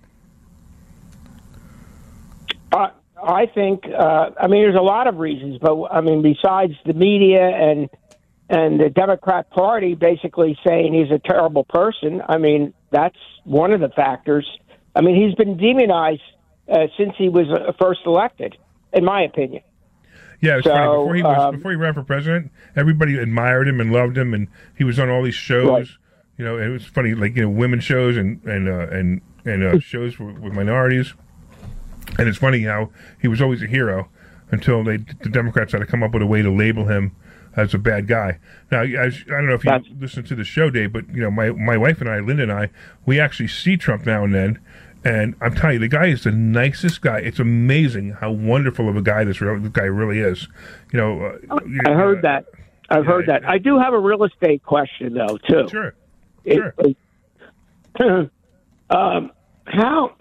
S8: Uh, I think. Uh, I mean, there's a lot of reasons, but I mean, besides the media and and the Democrat Party basically saying he's a terrible person. I mean, that's one of the factors. I mean, he's been demonized uh, since he was uh, first elected, in my opinion.
S4: Yeah, it's
S8: So,
S4: funny. Before he was
S8: um,
S4: before he ran for president, everybody admired him and loved him, and he was on all these shows.
S8: Right.
S4: You know, it was funny, like you know, women's shows and and uh, and and uh, shows with, with minorities. And it's funny how he was always a hero until they the Democrats had to come up with a way to label him as a bad guy. Now, as, I don't know if you
S8: That's-
S4: listen to the show, Dave, but you know, my my wife and I, Linda and I, we actually see Trump now and then. And I'm telling you, the guy is the nicest guy. It's amazing how wonderful of a guy this, real, this guy really is. You know, uh, you
S8: I
S4: know,
S8: heard
S4: uh,
S8: that. I've
S4: yeah,
S8: heard that.
S4: yeah.
S8: I do have a real estate question, though, too.
S4: Sure,
S8: It-
S4: sure.
S8: it- um, how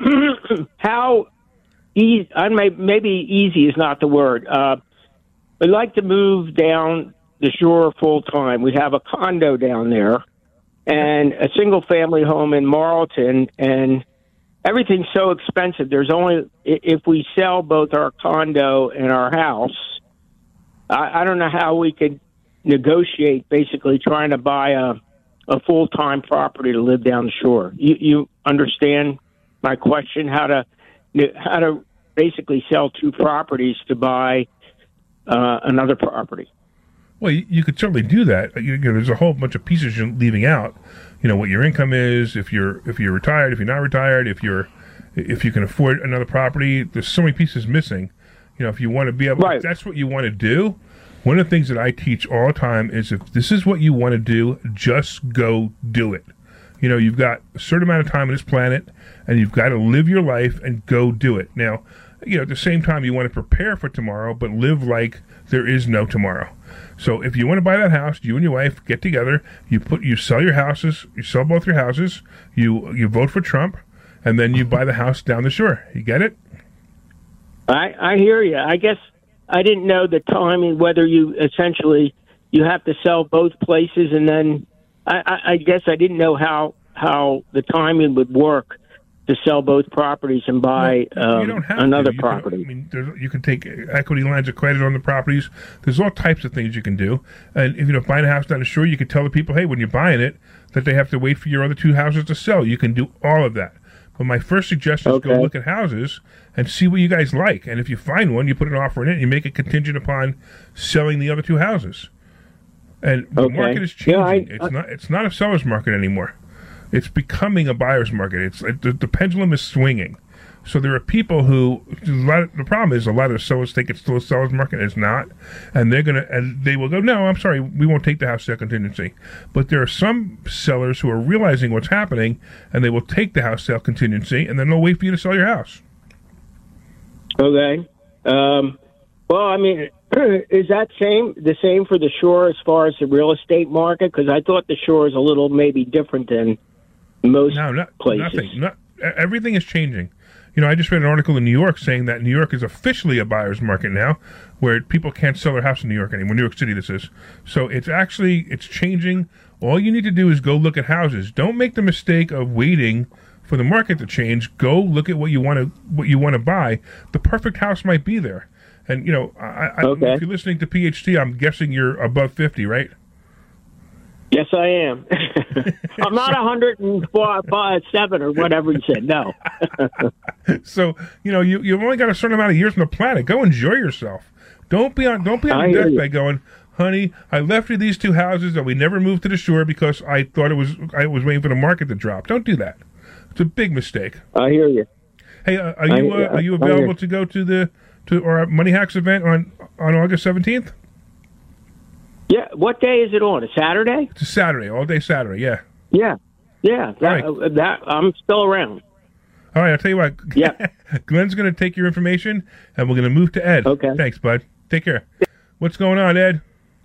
S8: how easy? I may, maybe easy is not the word. Uh, I'd like to move down the shore full time. We have a condo down there and a single family home in Marlton, and everything's so expensive. There's only i- if we sell both our condo and our house. I, I don't know how we could negotiate basically trying to buy a a full time property to live down the shore. You you understand my question? How to how to basically sell two properties to buy uh, another property?
S4: Well, you, you could certainly do that. You, you know, there's a whole bunch of pieces you're leaving out. You know what your income is, if you're if you're retired, if you're not retired, if you're if you can afford another property. There's so many pieces missing. You know, if you want to be able,
S8: Right.
S4: if that's what you want to do. One of the things that I teach all the time is if this is what you want to do, just go do it. You know, you've got a certain amount of time on this planet, and you've got to live your life and go do it. Now, you know, at the same time, you want to prepare for tomorrow, but live like there is no tomorrow. So if you want to buy that house, you and your wife get together, you put, you sell your houses, you sell both your houses, you you vote for Trump, and then you buy the house down the shore. You get it?
S8: I I hear you. I guess I didn't know the timing. Whether you essentially you have to sell both places, and then I, I, I guess I didn't know how how the timing would work to sell both properties and buy
S4: Well, you
S8: um,
S4: don't have
S8: another
S4: to. You
S8: property.
S4: Can, I mean, there's, you can take equity lines of credit on the properties. There's all types of things you can do. And if you know, buying a house down the shore, you can tell the people, hey, when you're buying it, that they have to wait for your other two houses to sell. You can do all of that. But my first suggestion is go
S8: Okay.
S4: look at houses and see what you guys like. And if you find one, you put an offer in it, and you make it contingent upon selling the other two houses. And the
S8: Okay.
S4: market is
S8: Yeah,
S4: changing.
S8: I-
S4: it's not. It's not a seller's market anymore. It's becoming a buyer's market. It's like the, the pendulum is swinging. So there are people who a lot of, the problem is a lot of sellers think it's still a seller's market. It's not, and they're gonna and they will go, no, I'm sorry, we won't take the house sale contingency. But there are some sellers who are realizing what's happening, and they will take the house sale contingency, and then they'll wait for you to sell your house.
S8: Okay. Um, Well, I mean, is that same the same for the shore as far as the real estate market? Because I thought the shore is a little maybe different than most
S4: no, not,
S8: places.
S4: Nothing. Not, everything is changing. You know, I just read an article in New York saying that New York is officially a buyer's market now, where people can't sell their house in New York anymore. New York City, this is. So it's actually, it's changing. All you need to do is go look at houses. Don't make the mistake of waiting for the market to change. Go look at what you want to what you want to buy. The perfect house might be there. And, you know, I, I,
S8: okay.
S4: if you're listening to P H T, I'm guessing you're above fifty, right?
S8: Yes, I am. I'm not one hundred seven or whatever you said. No.
S4: So, you know, you, you've only got a certain amount of years on the planet. Go enjoy yourself. Don't be on don't be on your deathbed going, honey, I left you these two houses and we never moved to the shore because I thought it was I was waiting for the market to drop. Don't do that. It's a big mistake.
S8: I hear you.
S4: Hey, uh, are you uh, are you available to go to the to our Money Hacks event on, on August seventeenth?
S8: Yeah, what day is it on? A Saturday?
S4: It's a Saturday, all day Saturday, yeah.
S8: Yeah, yeah, that,
S4: right.
S8: uh, that I'm still around.
S4: All right, I'll tell you what.
S8: Yeah.
S4: Glenn's going to take your information, and we're going to move to Ed.
S8: Okay.
S4: Thanks, bud. Take care. What's going on, Ed?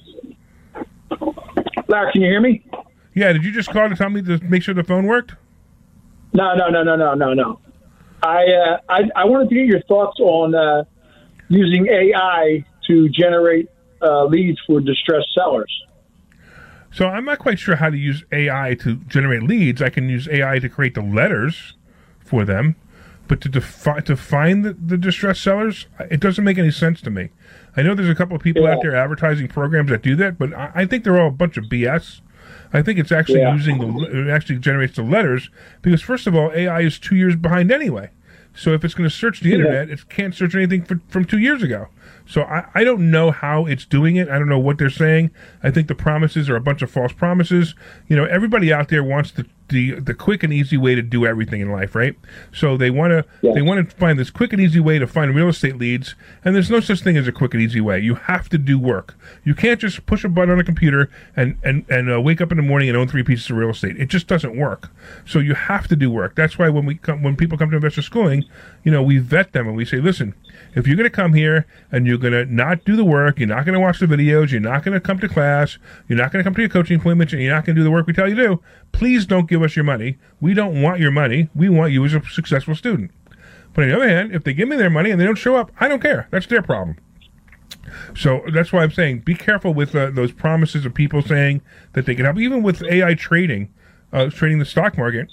S9: Larry, can you hear me?
S4: Yeah, did you just call to tell me to make sure the phone worked?
S9: No, no, no, no, no, no, no. I, uh, I, I wanted to get your thoughts on uh, using A I to generate Uh, leads for distressed sellers.
S4: So I'm not quite sure how to use A I to generate leads. I can use A I to create the letters for them, but to defi- to find the, the distressed sellers, it doesn't make any sense to me. I know there's a couple of people
S9: yeah.
S4: out there advertising programs that do that, but I, I think they're all a bunch of B S. I think it's actually
S9: yeah.
S4: using the it actually generates the letters because first of all, A I is two years behind anyway. So if it's going to search the internet, yeah. it can't search anything for, from two years ago. So I, I don't know how it's doing it. I don't know what they're saying. I think the promises are a bunch of false promises. You know, everybody out there wants the the, the quick and easy way to do everything in life, right? So they want to yeah. they want to find this quick and easy way to find real estate leads, and there's no such thing as a quick and easy way. You have to do work. You can't just push a button on a computer and and and uh, wake up in the morning and own three pieces of real estate. It just doesn't work. So you have to do work. That's why when we come, when people come to investor schooling, you know, we vet them and we say, listen, if you're going to come here and you're going to not do the work, you're not going to watch the videos, you're not going to come to class, you're not going to come to your coaching appointments, and you're not going to do the work we tell you to do, please don't give us your money. We don't want your money. We want you as a successful student. But on the other hand, if they give me their money and they don't show up, I don't care. That's their problem. So that's why I'm saying be careful with uh, those promises of people saying that they can help. Even with A I trading, uh, trading the stock market,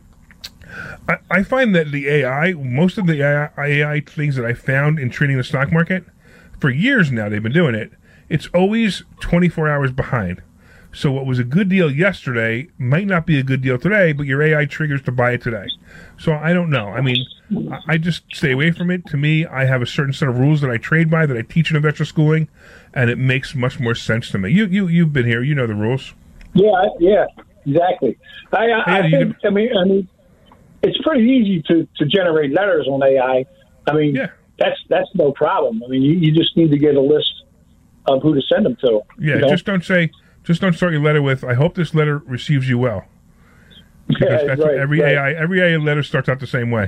S4: I, I find that the A I, most of the A I, A I things that I found in trading the stock market, for years now they've been doing it, it's always twenty-four hours behind. So what was a good deal yesterday might not be a good deal today, but your A I triggers to buy it today. So I don't know. I mean, I just stay away from it. To me, I have a certain set of rules that I trade by, that I teach in investor schooling, and it makes much more sense to me. You, you, you've been here. You know the rules.
S9: Yeah, yeah, exactly. I, I,
S4: Hey,
S9: I
S4: you
S9: think,
S4: can-
S9: I mean, I mean, it's pretty easy to, to generate letters on A I. I mean,
S4: Yeah.
S9: that's that's no problem. I mean, you, you just need to get a list of who to send them to.
S4: Yeah,
S9: you know?
S4: just don't say, just don't start your letter with, I hope this letter receives you well. Because
S9: Yeah,
S4: that's
S9: right,
S4: what every
S9: right.
S4: A I, every A I letter starts out the same way.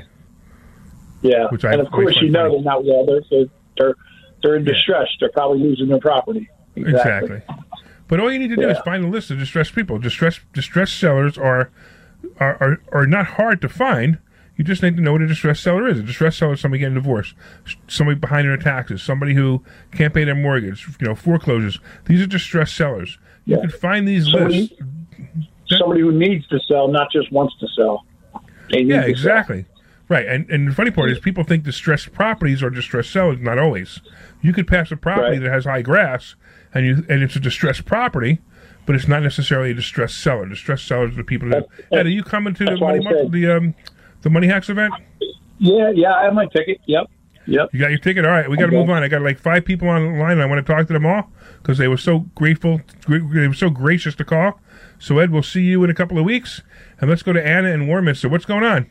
S9: Yeah,
S4: Which I
S9: and of
S4: always
S9: course
S4: find
S9: you know
S4: funny.
S9: they're not well. They're they're they're, they're in
S4: Yeah.
S9: distress. They're probably losing their property.
S4: Exactly. But all you need to do is
S9: Yeah.
S4: find a list of distressed people. Distressed distressed sellers are, are are are not hard to find. You just need to know what a distressed seller is. A distressed seller is somebody getting divorced, somebody behind in their taxes, somebody who can't pay their mortgage, you know, foreclosures. These are distressed sellers. You
S9: Yeah.
S4: can find these
S9: Somebody-
S4: lists.
S9: Somebody who needs to sell, not just wants to sell. They need
S4: Yeah,
S9: to
S4: exactly. Right, and and the funny part is people think distressed properties are distressed sellers. Not always. You could pass a property
S9: Right.
S4: that has high grass, and you and it's a distressed property, but it's not necessarily a distressed seller. Distressed sellers are the people that.
S9: That's-
S4: Ed, are you coming to the
S9: that's why
S4: money
S9: I
S4: Mar-
S9: said-
S4: the um the Money Hacks event?
S9: sell. Yeah, yeah, I have my ticket. Yep, yep.
S4: You got your ticket. All right, we got to
S9: Okay.
S4: move on. I got like five people online. And I want to talk to them all because they were so grateful. They were so gracious to call. So Ed, we'll see you in a couple of weeks, and let's go to Anna in Warminster. What's going on?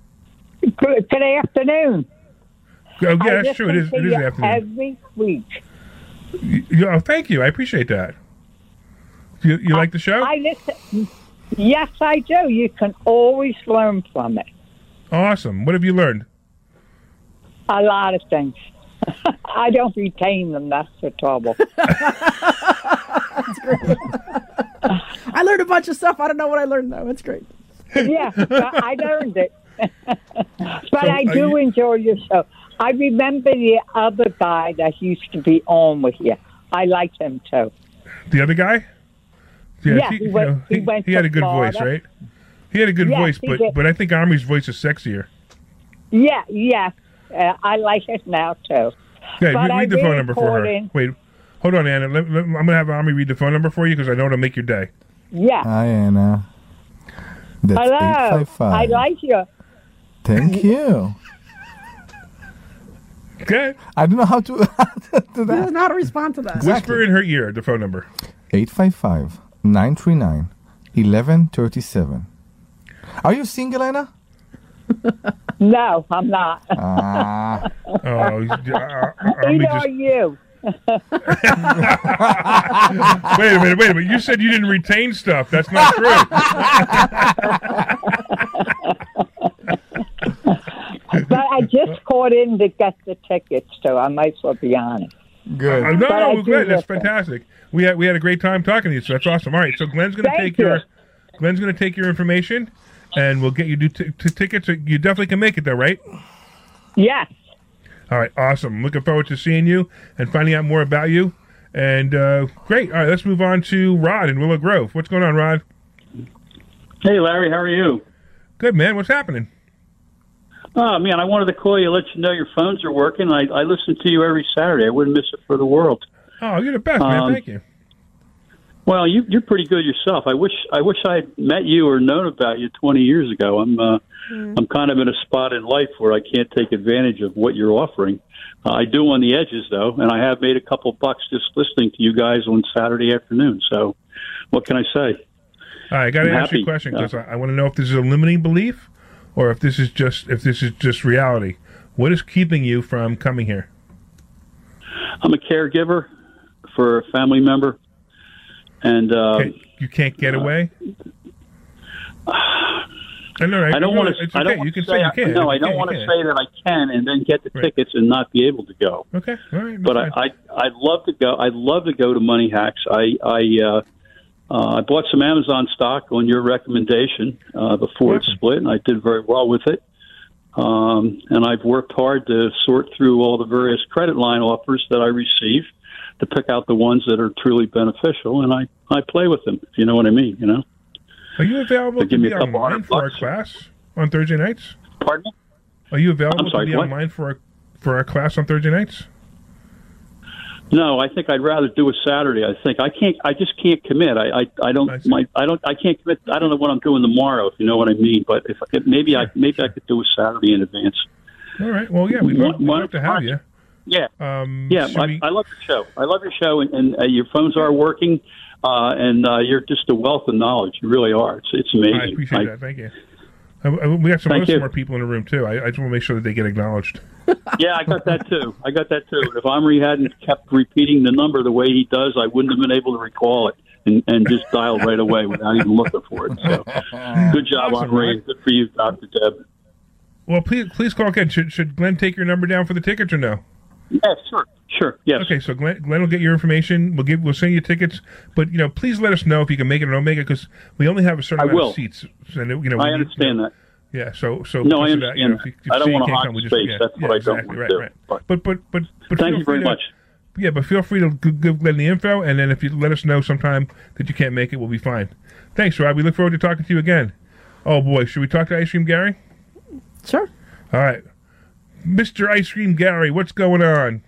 S10: Good, good afternoon.
S4: Oh,
S10: I
S4: yeah, that's true. It is.
S10: listen
S4: It
S10: to
S4: is
S10: you
S4: afternoon.
S10: every week.
S4: You, you- oh, thank you. I appreciate that. You, you like the show?
S10: I listen. Yes, I do. You can always learn from it.
S4: Awesome. What have you learned?
S10: A lot of things. I don't retain them. That's the trouble.
S6: That's great. I learned a bunch of stuff. I don't know what I learned, though. It's great.
S10: Yeah, I learned it. But
S4: So,
S10: I
S4: are
S10: do
S4: you-
S10: enjoy your show. I remember the other guy that used to be on with you. I liked him, too.
S4: The other guy?
S10: Yeah,
S4: he,
S10: he
S4: you
S10: went-
S4: know,
S10: he
S4: he,
S10: went
S4: he had
S10: to
S4: a good voice,
S10: Florida.
S4: right? He had a good
S10: Yes,
S4: voice,
S10: he
S4: but
S10: did.
S4: but I think Army's voice is sexier.
S10: Yeah, yeah. Uh, I like it now, too.
S4: Yeah,
S10: But
S4: read,
S10: I
S4: read the phone
S10: really
S4: number for her.
S10: called in-
S4: Wait, hold on, Anna. Let, let- I'm going to have Army read the phone number for you because I know it'll make your day.
S10: Yeah.
S5: Hi, Anna. That's
S10: Hello.
S5: eight five five.
S10: I like you.
S5: Thank you.
S4: Okay.
S5: I don't know how to do
S6: He
S5: that.
S6: doesn't know how to respond to that.
S4: Whisper in her ear the phone number.
S5: eight five five, nine three nine, one one three seven. Are you single, Anna?
S10: No, I'm not.
S5: Ah.
S4: Oh, uh, Army
S10: Neither
S4: just...
S10: are you.
S4: Wait a minute, wait a minute. You said you didn't retain stuff. That's not true.
S10: But I just called in to get the tickets, so I might as well be honest.
S5: Good.
S4: Uh, no,
S10: But I
S4: no,
S10: do
S4: Glenn, that's
S10: listen.
S4: fantastic. We had we had a great time talking to you, so that's awesome. All right, so Glenn's going to
S10: Thank
S4: take
S10: you.
S4: your Glenn's going to take your information, and we'll get you t- t- tickets. You definitely can make it, though, right?
S10: Yes.
S4: All right, awesome. Looking forward to seeing you and finding out more about you. And uh, great. All right, let's move on to Rod in Willow Grove. What's going on, Rod?
S11: Hey, Larry, how are you?
S4: Good, man. What's happening?
S11: Oh, man, I wanted to call you, let you know your phones are working. I, I listen to you every Saturday. I wouldn't miss it for the world.
S4: Oh, you're the best, man.
S11: Um,
S4: Thank you.
S11: Well, you, you're pretty good yourself. I wish I wish I had met you or known about you twenty years ago. I'm uh, I'm kind of in a spot in life where I can't take advantage of what you're offering. Uh, I do on the edges, though, and I have made a couple bucks just listening to you guys on Saturday afternoon. So what can I say?
S4: All right, I got to
S11: I'm
S4: ask you a
S11: happy.
S4: question because
S11: Uh,
S4: I, I want to know if this is a limiting belief or if this is just if this is just reality. What is keeping you from coming here?
S11: I'm a caregiver for a family member, and uh,
S4: Okay, you can't get away. I know, right?
S11: I don't
S4: No,
S11: want to.
S4: It's
S11: I
S4: okay.
S11: don't
S4: You can
S11: say
S4: say you
S11: I-
S4: can.
S11: No,
S4: If
S11: I
S4: you
S11: don't
S4: can,
S11: want
S4: you
S11: to
S4: can.
S11: say that I can and then get the
S4: Right.
S11: tickets and not be able to go.
S4: Okay, all right.
S11: But
S4: that's
S11: I,
S4: fine.
S11: I, I'd love to go. I'd love to go to Money Hacks. I, I, uh, uh, I bought some Amazon stock on your recommendation uh, before it split, and I did very well with it. Um, and I've worked hard to sort through all the various credit line offers that I receive to pick out the ones that are truly beneficial, and I, I play with them. If you know what I mean, you know.
S4: Are you available
S11: They
S4: to
S11: give me
S4: be
S11: a couple
S4: online
S11: hundred
S4: for our
S11: bucks.
S4: class on Thursday nights?
S11: Pardon me?
S4: Are you available
S11: I'm sorry,
S4: to be
S11: what?
S4: online for our for our class on Thursday nights?
S11: No, I think I'd rather do a Saturday. I think I can't. I just can't commit. I, I, I don't. My, I don't. I can't commit. I don't know what I'm doing tomorrow. If you know what I mean. But if, if maybe I maybe I could do a Saturday in advance.
S4: All right. Well, yeah, we'd love, we'd
S11: Why-
S4: love to have you.
S11: Yeah.
S4: Um,
S11: Yeah,
S4: should
S11: I,
S4: we-
S11: I love your show. I love your show, and, and uh, your phones are working, uh, and uh, you're just a wealth of knowledge. You really are. It's it's amazing.
S4: I appreciate
S11: I-
S4: that. Thank you. I, I, we got some
S11: Thank
S4: other
S11: you.
S4: smart people in the room too. I, I just want to make sure that they get acknowledged.
S11: Yeah, I got that too. I got that too. If Omri hadn't kept repeating the number the way he does, I wouldn't have been able to recall it and, and just dial right away without even looking for it. So, good job,
S4: Awesome,
S11: Omri.
S4: man.
S11: Good for you, Doctor Deb.
S4: Well, please please call again. Should should Glenn take your number down for the tickets or no?
S11: Yeah, sure, sure. Yes.
S4: Okay, so Glenn, Glenn will get your information. We'll give we'll send you tickets, but you know, please let us know if you can make it or don't make it because we only have a certain
S11: I
S4: amount
S11: will.
S4: of seats. And you know,
S11: I
S4: we need-
S11: understand
S4: you know,
S11: that.
S4: Yeah, so so
S11: No, I
S4: because of that, you
S11: understand
S4: know, if you-
S11: that.
S4: if
S11: I don't
S4: you
S11: want
S4: can't
S11: to
S4: come, we
S11: hog
S4: just-
S11: space.
S4: yeah,
S11: That's
S4: yeah,
S11: what I don't
S4: exactly,
S11: want
S4: right,
S11: to do.
S4: right.
S11: But,
S4: But but but but
S11: Thank
S4: feel
S11: you very
S4: free to-
S11: much.
S4: Yeah, but feel free to g- give Glenn the info, and then if you let us know sometime that you can't make it, we'll be fine. Thanks, Rob. We look forward to talking to you again. Oh boy, should we talk to Ice Cream Gary?
S6: Sure.
S4: All right, Mister Ice Cream Gary, what's going on?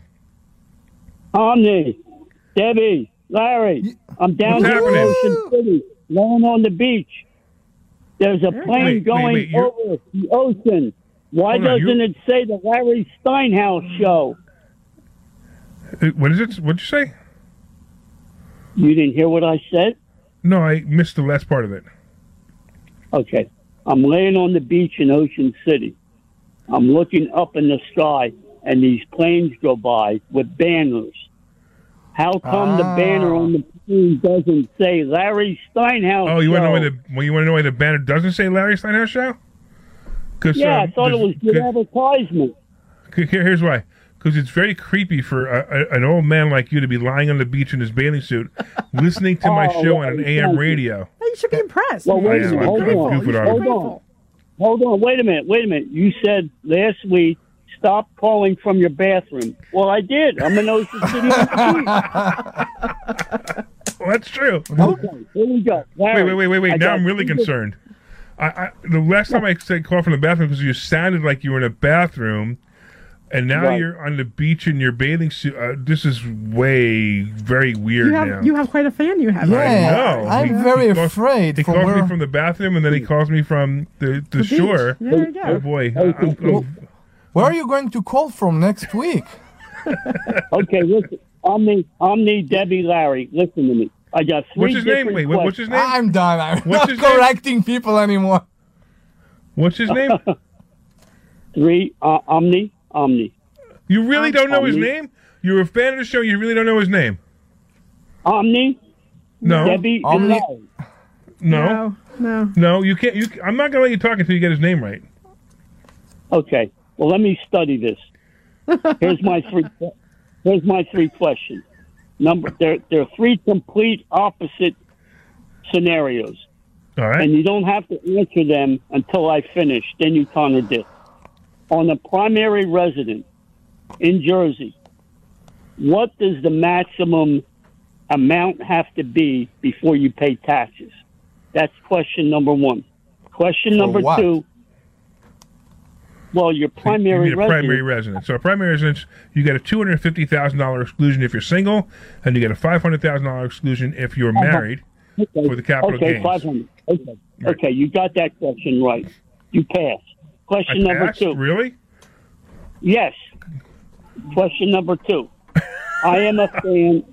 S12: Omni, Debbie, Larry, I'm down
S4: What's
S12: here in
S4: happening?
S12: Ocean City, laying on the beach. There's a plane
S4: Wait, wait,
S12: going
S4: wait, you're-
S12: over the ocean. Why
S4: Hold on,
S12: doesn't
S4: you-
S12: it say the Larry Steinhouse show?
S4: Uh, What is it? What'd you say?
S12: You didn't hear what I said?
S4: No, I missed the last part of it.
S12: Okay. I'm laying on the beach in Ocean City. I'm looking up in the sky, and these planes go by with banners. How come the
S5: Ah.
S12: banner on the plane doesn't say Larry Steinhouse
S4: Oh, you want to know
S12: show?
S4: why the well, you want to know why the banner doesn't say Larry Steinhouse Show? Cause,
S12: Yeah,
S4: um,
S12: I thought it
S4: there's-
S12: was good
S4: cause-
S12: advertisement.
S4: Here, here's why. Because it's very creepy for a, a, an old man like you to be lying on the beach in his bathing suit, listening to my
S9: Oh,
S4: show
S9: well,
S4: on an A M
S9: thank you.
S4: radio.
S6: You should be impressed.
S9: Well, wait
S4: I
S9: a
S4: am.
S9: minute.
S4: I'm-
S9: Hold
S4: I'm
S9: on.
S4: goofing on
S9: Hold
S4: him.
S9: on. Hold on. Wait a minute. Wait a minute. You said last week, stop calling from your bathroom. Well, I did. I'm in Ocean City.
S4: Well, that's true.
S9: Okay, here we go.
S4: Wait,
S9: Larry,
S4: wait, wait, wait, wait.
S9: I
S4: Now
S9: got
S4: I'm really
S9: two-
S4: concerned. I, I the last time I said call from the bathroom because you sounded like you were in a bathroom, and now
S6: Right.
S4: you're on the beach in your bathing suit. Uh, this is way very weird
S6: You have
S4: now.
S6: you have quite a fan. You have.
S4: I know.
S5: I'm
S4: He-
S5: very
S4: he calls,
S5: afraid
S4: He
S5: for
S4: calls
S5: where-
S4: me from the bathroom, and then he calls me from the, the,
S6: beach.
S4: shore.
S6: Yeah, there you go.
S4: Oh boy. I'm- I'm-
S5: Where are you going to call from next week?
S9: Okay, listen. Omni, Omni, Debbie, Larry, listen to me. I got three
S4: What's his name?
S9: different
S4: Wait, what- what's his name?
S5: I'm done. I'm
S4: What's
S5: not
S4: his name?
S5: correcting people anymore.
S4: What's his name?
S9: Three, uh, Omni, Omni.
S4: You really don't know his
S9: Omni.
S4: name? You're a fan of the show. You really don't know his name?
S9: Omni,
S4: No.
S9: Debbie, and
S5: Omni-
S9: Larry.
S4: No.
S6: No.
S4: No, you can't. You, I'm not going to let you talk until you get his name right.
S9: Okay, well, let me study this. Here's my three. Here's my three questions. Number, there, there are three complete opposite scenarios.
S4: All right.
S9: And you don't have to answer them until I finish. Then you contradict. On a primary resident in Jersey, what does the maximum amount have to be before you pay taxes? That's question number one. Question
S4: For
S9: number
S4: what?
S9: two. Well, your
S4: You
S9: primary
S4: need a
S9: resident.
S4: primary residence. So a primary residence, you get a two hundred fifty thousand dollars exclusion if you're single, and you get a five hundred thousand dollars exclusion if you're
S9: Uh-huh.
S4: married
S9: Okay.
S4: for the capital
S9: okay,
S4: gains.
S9: five hundred. Okay. Okay, you got that question right. You passed. Question
S4: I
S9: number
S4: passed?
S9: two.
S4: Really?
S9: Yes. Question number two. I am a fan.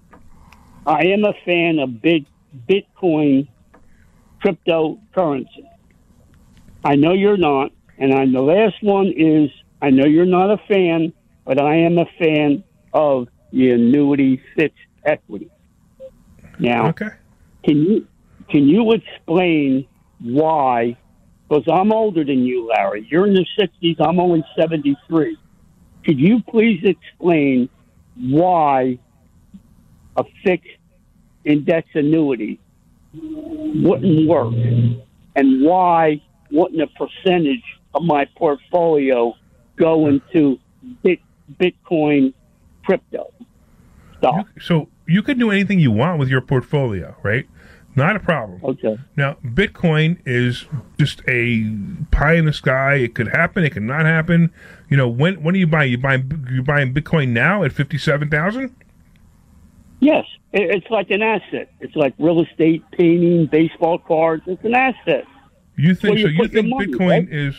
S9: I am a fan of big Bitcoin cryptocurrency. I know you're not, and I, the last one is I know you're not a fan, but I am a fan of the annuity fixed equity. Now,
S4: okay.
S9: can you can you explain why? Because I'm older than you, Larry. You're in the sixties. I'm only seventy-three. Could you please explain why a fixed index annuity wouldn't work, and why wouldn't a percentage of my portfolio go into bit, Bitcoin crypto stock?
S4: So you can do anything you want with your portfolio, right? Not a problem.
S9: Okay.
S4: Now, Bitcoin is just a pie in the sky. It could happen. It could not happen. You know, when when are you buying? You buying you buying Bitcoin now at fifty-seven thousand?
S9: Yes, it, it's like an asset. It's like real estate, painting, baseball cards. It's an asset.
S4: You think
S9: Where
S4: so?
S9: you
S4: You
S9: put your
S4: think
S9: money,
S4: Bitcoin
S9: right?
S4: is?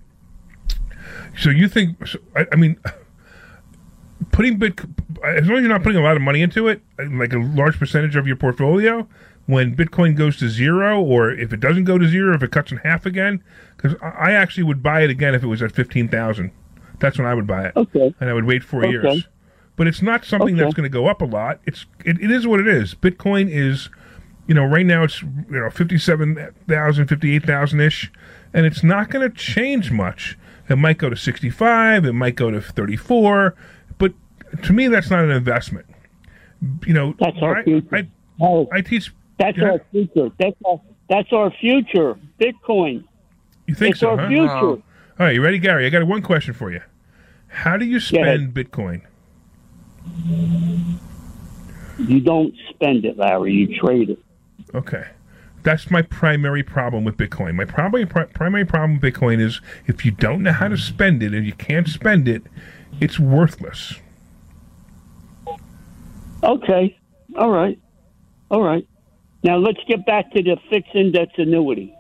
S4: So you think? So, I, I mean, putting bit as long as you're not putting a lot of money into it, like a large percentage of your portfolio, when Bitcoin goes to zero, or if it doesn't go to zero, if it cuts in half again, because I, I actually would buy it again if it was at fifteen thousand. That's when I would buy it.
S9: Okay.
S4: And I would wait four
S9: Okay.
S4: years. But it's not something
S9: Okay.
S4: that's going to go up a lot. It's it, it is what it is. Bitcoin is, you know, right now it's you know fifty-seven thousand, fifty-eight thousand ish, and it's not going to change much. It might go to sixty-five. It might go to thirty-four. But to me, that's not an investment. You know,
S9: That's our
S4: I,
S9: future.
S4: I,
S9: Oh,
S4: I teach.
S9: that's
S4: yeah.
S9: our future. That's our, that's our future. Bitcoin.
S4: You think
S9: it's
S4: so?
S9: our
S4: huh?
S9: future.
S4: All right, you ready, Gary? I got one question for you. How do you spend Bitcoin?
S9: You don't spend it, Larry. You trade it.
S4: Okay. That's my primary problem with Bitcoin. My primary pri- primary problem with Bitcoin is if you don't know how to spend it and you can't spend it, it's worthless.
S9: Okay. All right. All right. Now let's get back to the fixed index annuity.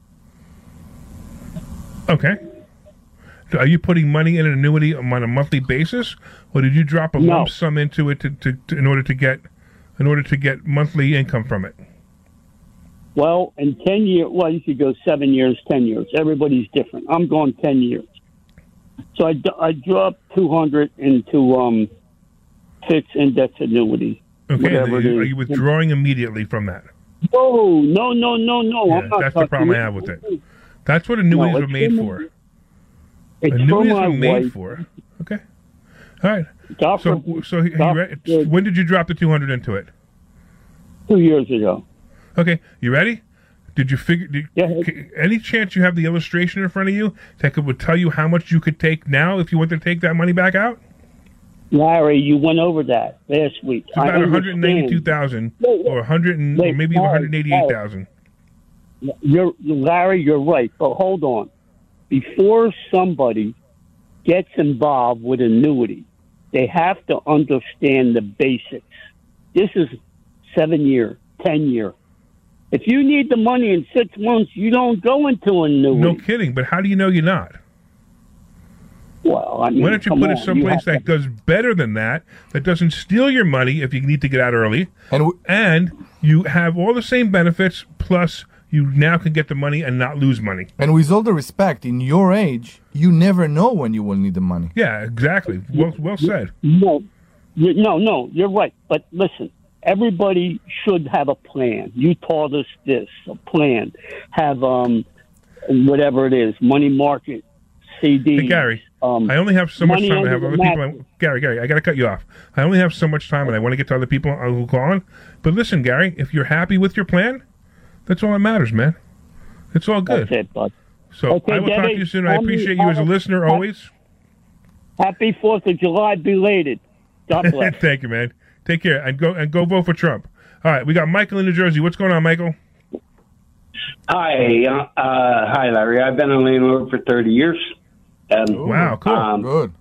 S4: Okay. So are you putting money in an annuity on a monthly basis, or did you drop a
S9: No.
S4: lump sum into it to, to, to in order to get in order to get monthly income from it?
S9: Well, in ten years, well, you could go seven years, ten years. Everybody's different. I'm going ten years. So I, d- I dropped two hundred into um, fixed index annuity.
S4: Okay.
S9: whatever
S4: Are
S9: it
S4: you, are
S9: is.
S4: you withdrawing immediately from that?
S9: No, no, no, no, no.
S4: Yeah,
S9: I'm not
S4: that's the
S9: touching
S4: problem I
S9: it.
S4: have with it. That's what annuities
S9: No,
S4: are
S9: it's
S4: made
S9: for
S4: for.
S9: my- It's for
S4: Annuities
S9: my
S4: are made
S9: wife.
S4: for. Okay. All right.
S12: God
S4: So,
S12: forbid-
S4: so he, he
S12: God
S4: re-
S12: forbid.
S4: when did you drop the two hundred into it?
S12: Two years ago.
S4: Okay, you ready? Did you figure? Did, c- any chance you have the illustration in front of you that could would tell you how much you could take now if you wanted to take that money back out?
S12: Larry, you went over that last week.
S4: It's about one hundred ninety-two thousand, or one hundred, and, or
S12: Wait,
S4: maybe
S12: Larry,
S4: one hundred eighty-eight thousand.
S12: You're Larry, you're right, but hold on. Before somebody gets involved with annuity, they have to understand the basics. This is seven year, ten year. If you need the money in six months, you don't go into annuity.
S4: No kidding, but how do you know you're not?
S12: Well, I mean,
S4: Why don't you
S12: come
S4: put it
S12: on, you
S4: someplace
S12: have
S4: that does better than that, that doesn't steal your money if you need to get out early,
S5: and,
S4: and you have all the same benefits, plus you now can get the money and not lose money.
S5: And with all the respect, in your age, you never know when you will need the money.
S4: Yeah, exactly. Well, well said.
S12: No, you, no, no, you're right. But listen, everybody should have a plan. You taught us this, a plan. Have um, whatever it is, money market, C D.
S4: Hey, Gary,
S12: um,
S4: I only have so much
S12: money
S4: time. I
S12: under
S4: have
S12: the
S4: other people.
S12: mattress.
S4: I, Gary, Gary, I got to cut you off. I only have so much time, and I want to get to other people who call on. But listen, Gary, if you're happy with your plan, that's all that matters, man. It's all good.
S12: That's it, bud.
S4: So
S12: Okay,
S4: I will talk
S12: Denny,
S4: to you soon. I
S12: call me-
S4: appreciate you as a
S12: uh,
S4: listener
S12: uh,
S4: always.
S12: Happy Fourth of July belated. God bless.
S4: Thank you, man. Take care and go and go vote for Trump. All right, we got Michael in New Jersey. What's going on, Michael?
S13: Hi, uh, uh, hi, Larry. I've been a landlord for thirty years. Um,
S4: Wow, cool.
S13: um,
S5: Good.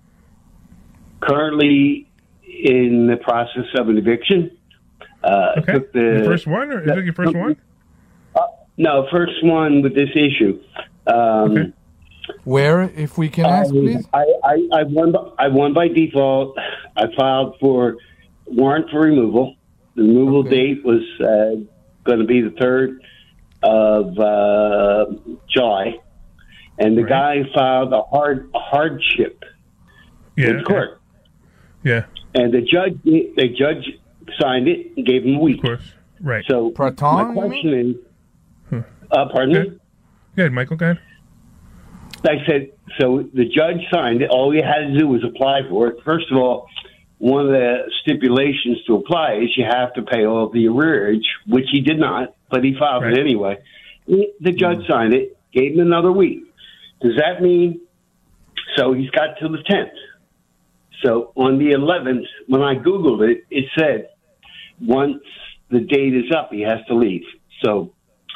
S13: Currently in the process of an eviction. Uh,
S4: Okay.
S13: took the,
S4: Your first one, or is it your first one?
S13: Uh, no, first one with this issue. Um,
S5: Where, if we can ask, please?
S13: I, I, I won. by- I won by default. I filed for warrant for removal. The removal date was uh, going to be the third of uh, July, and the guy filed a hard a hardship
S4: Yeah,
S13: in
S4: okay.
S13: court.
S4: Yeah.
S13: And the judge, the judge signed it and gave him a week. Of
S4: course, right.
S13: So
S5: Praton,
S13: my question is, uh, pardon me.
S4: Go ahead, Michael. Go ahead.
S13: I said, so the judge signed it. All he had to do was apply for it. First of all, one of the stipulations to apply is you have to pay all the arrearage, which he did not, but he filed it anyway. The judge signed it, gave him another week. Does that mean, so he's got till the tenth. So on the eleventh, when I Googled it, it said once the date is up, he has to leave. So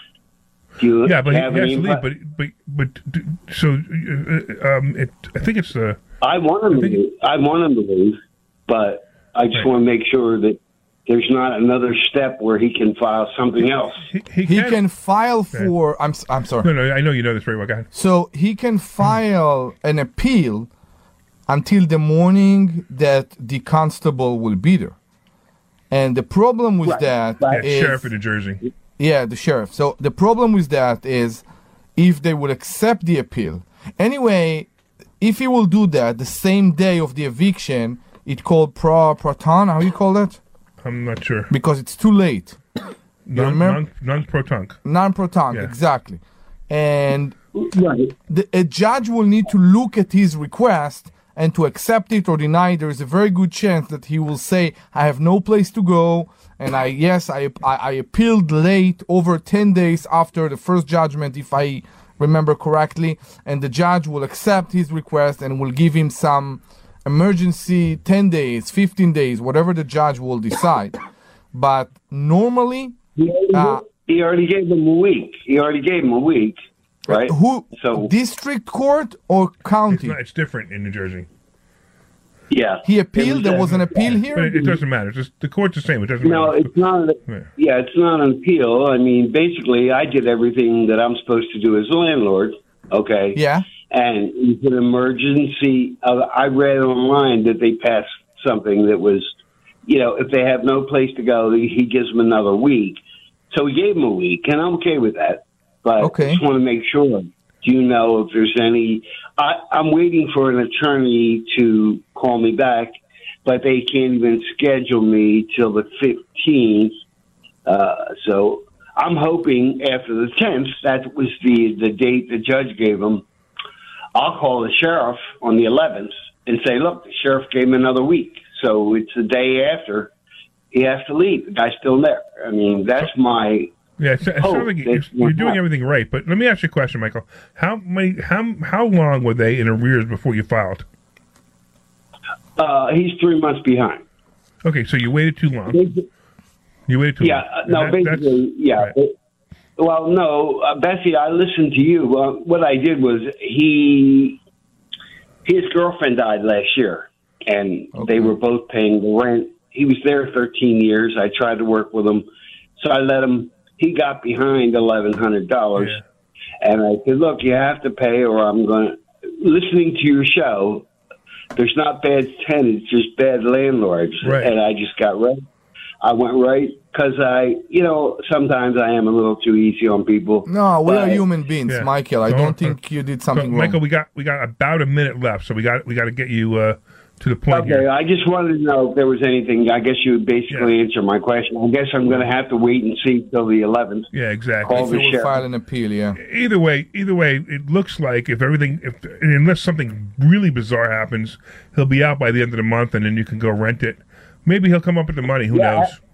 S13: do you
S4: Yeah, but he, he
S13: have
S4: has
S13: any
S4: to leave. But but but d- so uh, um, it, I think it's the.
S13: I want him to leave. I want him to leave, but I just want to make sure that there's not another step where he can file something else.
S5: He can file for. I'm s- I'm sorry.
S4: No, no, I know you know this very well. Go ahead.
S5: So he can file an appeal until the morning that the constable will be there. And the problem with that
S4: Yeah,
S5: is
S4: sheriff of New Jersey.
S5: Yeah, the sheriff. So the problem with that is if they will accept the appeal. Anyway, if he will do that the same day of the eviction, it's called pro proton. How you call that?
S4: I'm not sure.
S5: Because it's too late. You
S4: Non
S5: remember?
S4: non non protonc.
S5: Non-proton,
S4: Yeah.
S5: exactly. And the, a judge will need to look at his request and to accept it or deny it. There is a very good chance that he will say, I have no place to go, and I yes, I, I, I appealed late, over ten days after the first judgment, if I remember correctly, and the judge will accept his request and will give him some emergency ten days, fifteen days, whatever the judge will decide. But normally,
S13: He already,
S5: uh,
S13: he already gave him a week. He already gave him a week, right?
S5: Who?
S13: So
S5: district court or county?
S4: It's, not, it's different in New Jersey.
S13: yeah,
S5: He appealed. There was an appeal
S4: But
S5: here.
S4: it, it doesn't matter. It's just, the court's the same. It doesn't
S13: No,
S4: matter.
S13: it's not. Yeah, it's not an appeal. I mean, basically, I did everything that I'm supposed to do as a landlord. Okay.
S5: Yeah.
S13: And it's an emergency. Uh, I read online that they passed something that was, you know, if they have no place to go, he gives them another week. So he gave him a week, and I'm okay with that. But
S5: Okay.
S13: I just want to make sure. Do you know if there's any? I, I'm waiting for an attorney to call me back, but they can't even schedule me till the fifteenth. Uh, so I'm hoping after the tenth, that was the, the date the judge gave him. I'll call the sheriff on the eleventh and say, look, the sheriff gave him another week. So it's the day after he has to leave. The guy's still there. I mean, that's my
S4: Yeah, it sounds
S13: hope
S4: like
S13: that
S4: you're, you're
S13: won't
S4: doing
S13: happen.
S4: everything right. But let me ask you a question, Michael. How many, how how long were they in arrears before you filed?
S13: Uh, he's three months behind.
S4: Okay, so you waited too long. You waited too
S13: Yeah,
S4: long.
S13: uh,
S4: And
S13: no,
S4: that- that's-
S13: basically, yeah. It- well, no, uh, Bessie, I listened to you. Uh, what I did was he, his girlfriend died last year, and they were both paying the rent. He was there thirteen years. I tried to work with him, so I let him. He got behind eleven hundred dollars, and I said, "Look, you have to pay, or I'm going to." Listening to your show, there's not bad tenants, just bad landlords,
S4: Right.
S13: and I just got right. I went right because I, you know, sometimes I am a little too easy on people.
S5: No, we are
S13: but-
S5: human beings,
S4: Yeah.
S5: Michael. I
S4: So,
S5: don't
S4: uh,
S5: think you did
S4: So,
S5: something wrong.
S4: Michael, we got we got about a minute left, so we got we got to get you uh, to the point
S13: Okay,
S4: here.
S13: I just wanted to know if there was anything. I guess you would basically answer my question. I guess I'm going to have to wait and see till the eleventh.
S4: Yeah, exactly.
S13: Call
S5: if
S13: the
S5: you will
S13: sheriff.
S5: file an appeal, yeah.
S4: Either way, either way, it looks like if everything, if unless something really bizarre happens, he'll be out by the end of the month, and then you can go rent it. Maybe he'll come up with the money. Who
S13: Yeah,
S4: knows?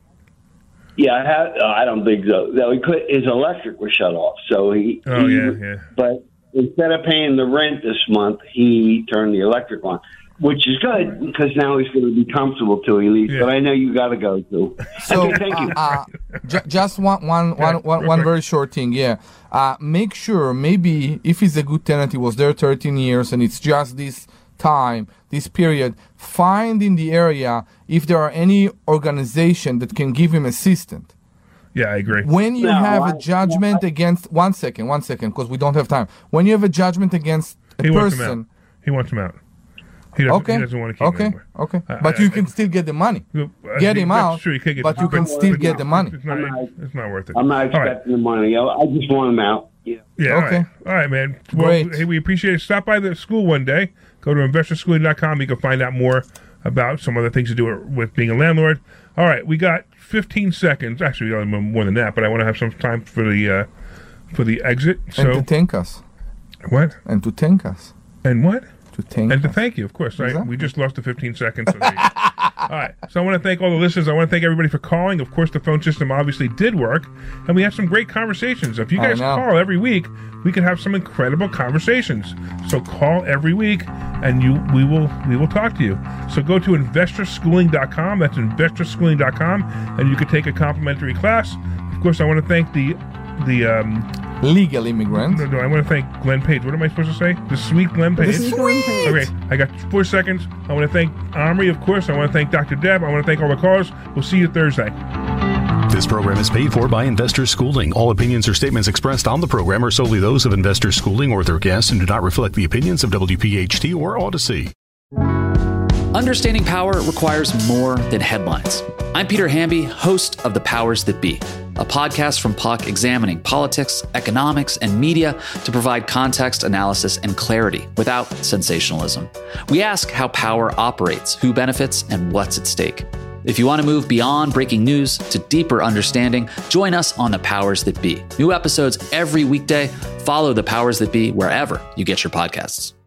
S13: Yeah, I, have, uh, I don't think so. No, he could, his electric was shut off, so he.
S4: Oh,
S13: he-
S4: yeah, yeah.
S13: But instead of paying the rent this month, he turned the electric on, which is good because now he's going to be comfortable till he leaves. But I know you got to go too.
S5: So,
S13: okay, thank you.
S5: uh, uh, ju- just one, one, one, one, one very short thing. Yeah, uh, make sure maybe if he's a good tenant, he was there thirteen years, and it's just this time, this period. Find in the area if there are any organization that can give him assistance.
S4: Yeah, I agree.
S5: When you
S13: No,
S5: have
S13: I-
S5: a judgment against one second, one second, because we don't have time. When you have a judgment against a
S4: He wants him out.
S5: person,
S4: He wants him out. He doesn't,
S5: okay,
S4: he doesn't want to keep him
S5: okay,
S4: anymore.
S5: okay,
S4: I-
S5: but
S4: I-
S5: you
S4: I-
S5: can still get the money.
S4: Uh,
S5: Get him
S4: that's
S5: out,
S4: true, you can't get
S5: but
S4: the-
S5: you can still get the money.
S4: It's not, it's not worth it.
S13: I'm not
S4: All right.
S13: expecting the money. I I just want him out. Yeah.
S4: Yeah.
S5: Okay.
S4: All right, all right man. Well,
S5: Great.
S4: hey, we appreciate it. Stop by the school one day. Go to investor schooling dot com. You can find out more about some other things to do with being a landlord. All right, we got fifteen seconds. Actually, we got more than that, but I want to have some time for the uh, for the exit. So
S5: and to thank us.
S4: What?
S5: And to thank us.
S4: And what?
S5: To thank
S4: and to
S5: us.
S4: thank you, of course. Right?
S5: Exactly.
S4: We just lost the fifteen seconds. So there you go. All right. So I want to thank all the listeners. I want to thank everybody for calling. Of course, the phone system obviously did work, and we had some great conversations. If you
S5: I
S4: guys
S5: know.
S4: call every week, we can have some incredible conversations. So call every week, and you we will we will talk to you. So go to investor schooling dot com. That's investor schooling dot com, and you can take a complimentary class. Of course, I want to thank the the um,
S5: legal immigrant.
S4: No, no, I want to thank Glenn Page. What am I supposed to say? The sweet Glenn Page.
S5: sweet.
S4: Okay, I got four seconds. I want to thank Omri, of course. I want to thank Doctor Deb. I want to thank all the callers. We'll see you Thursday.
S2: This program is paid for by Investor Schooling. All opinions or statements expressed on the program are solely those of Investor Schooling or their guests and do not reflect the opinions of W P H T or Odyssey.
S14: Understanding power requires more than headlines. I'm Peter Hamby, host of The Powers That Be, a podcast from P U C examining politics, economics, and media to provide context, analysis, and clarity without sensationalism. We ask how power operates, who benefits, and what's at stake. If you want to move beyond breaking news to deeper understanding, join us on The Powers That Be. New episodes every weekday. Follow The Powers That Be wherever you get your podcasts.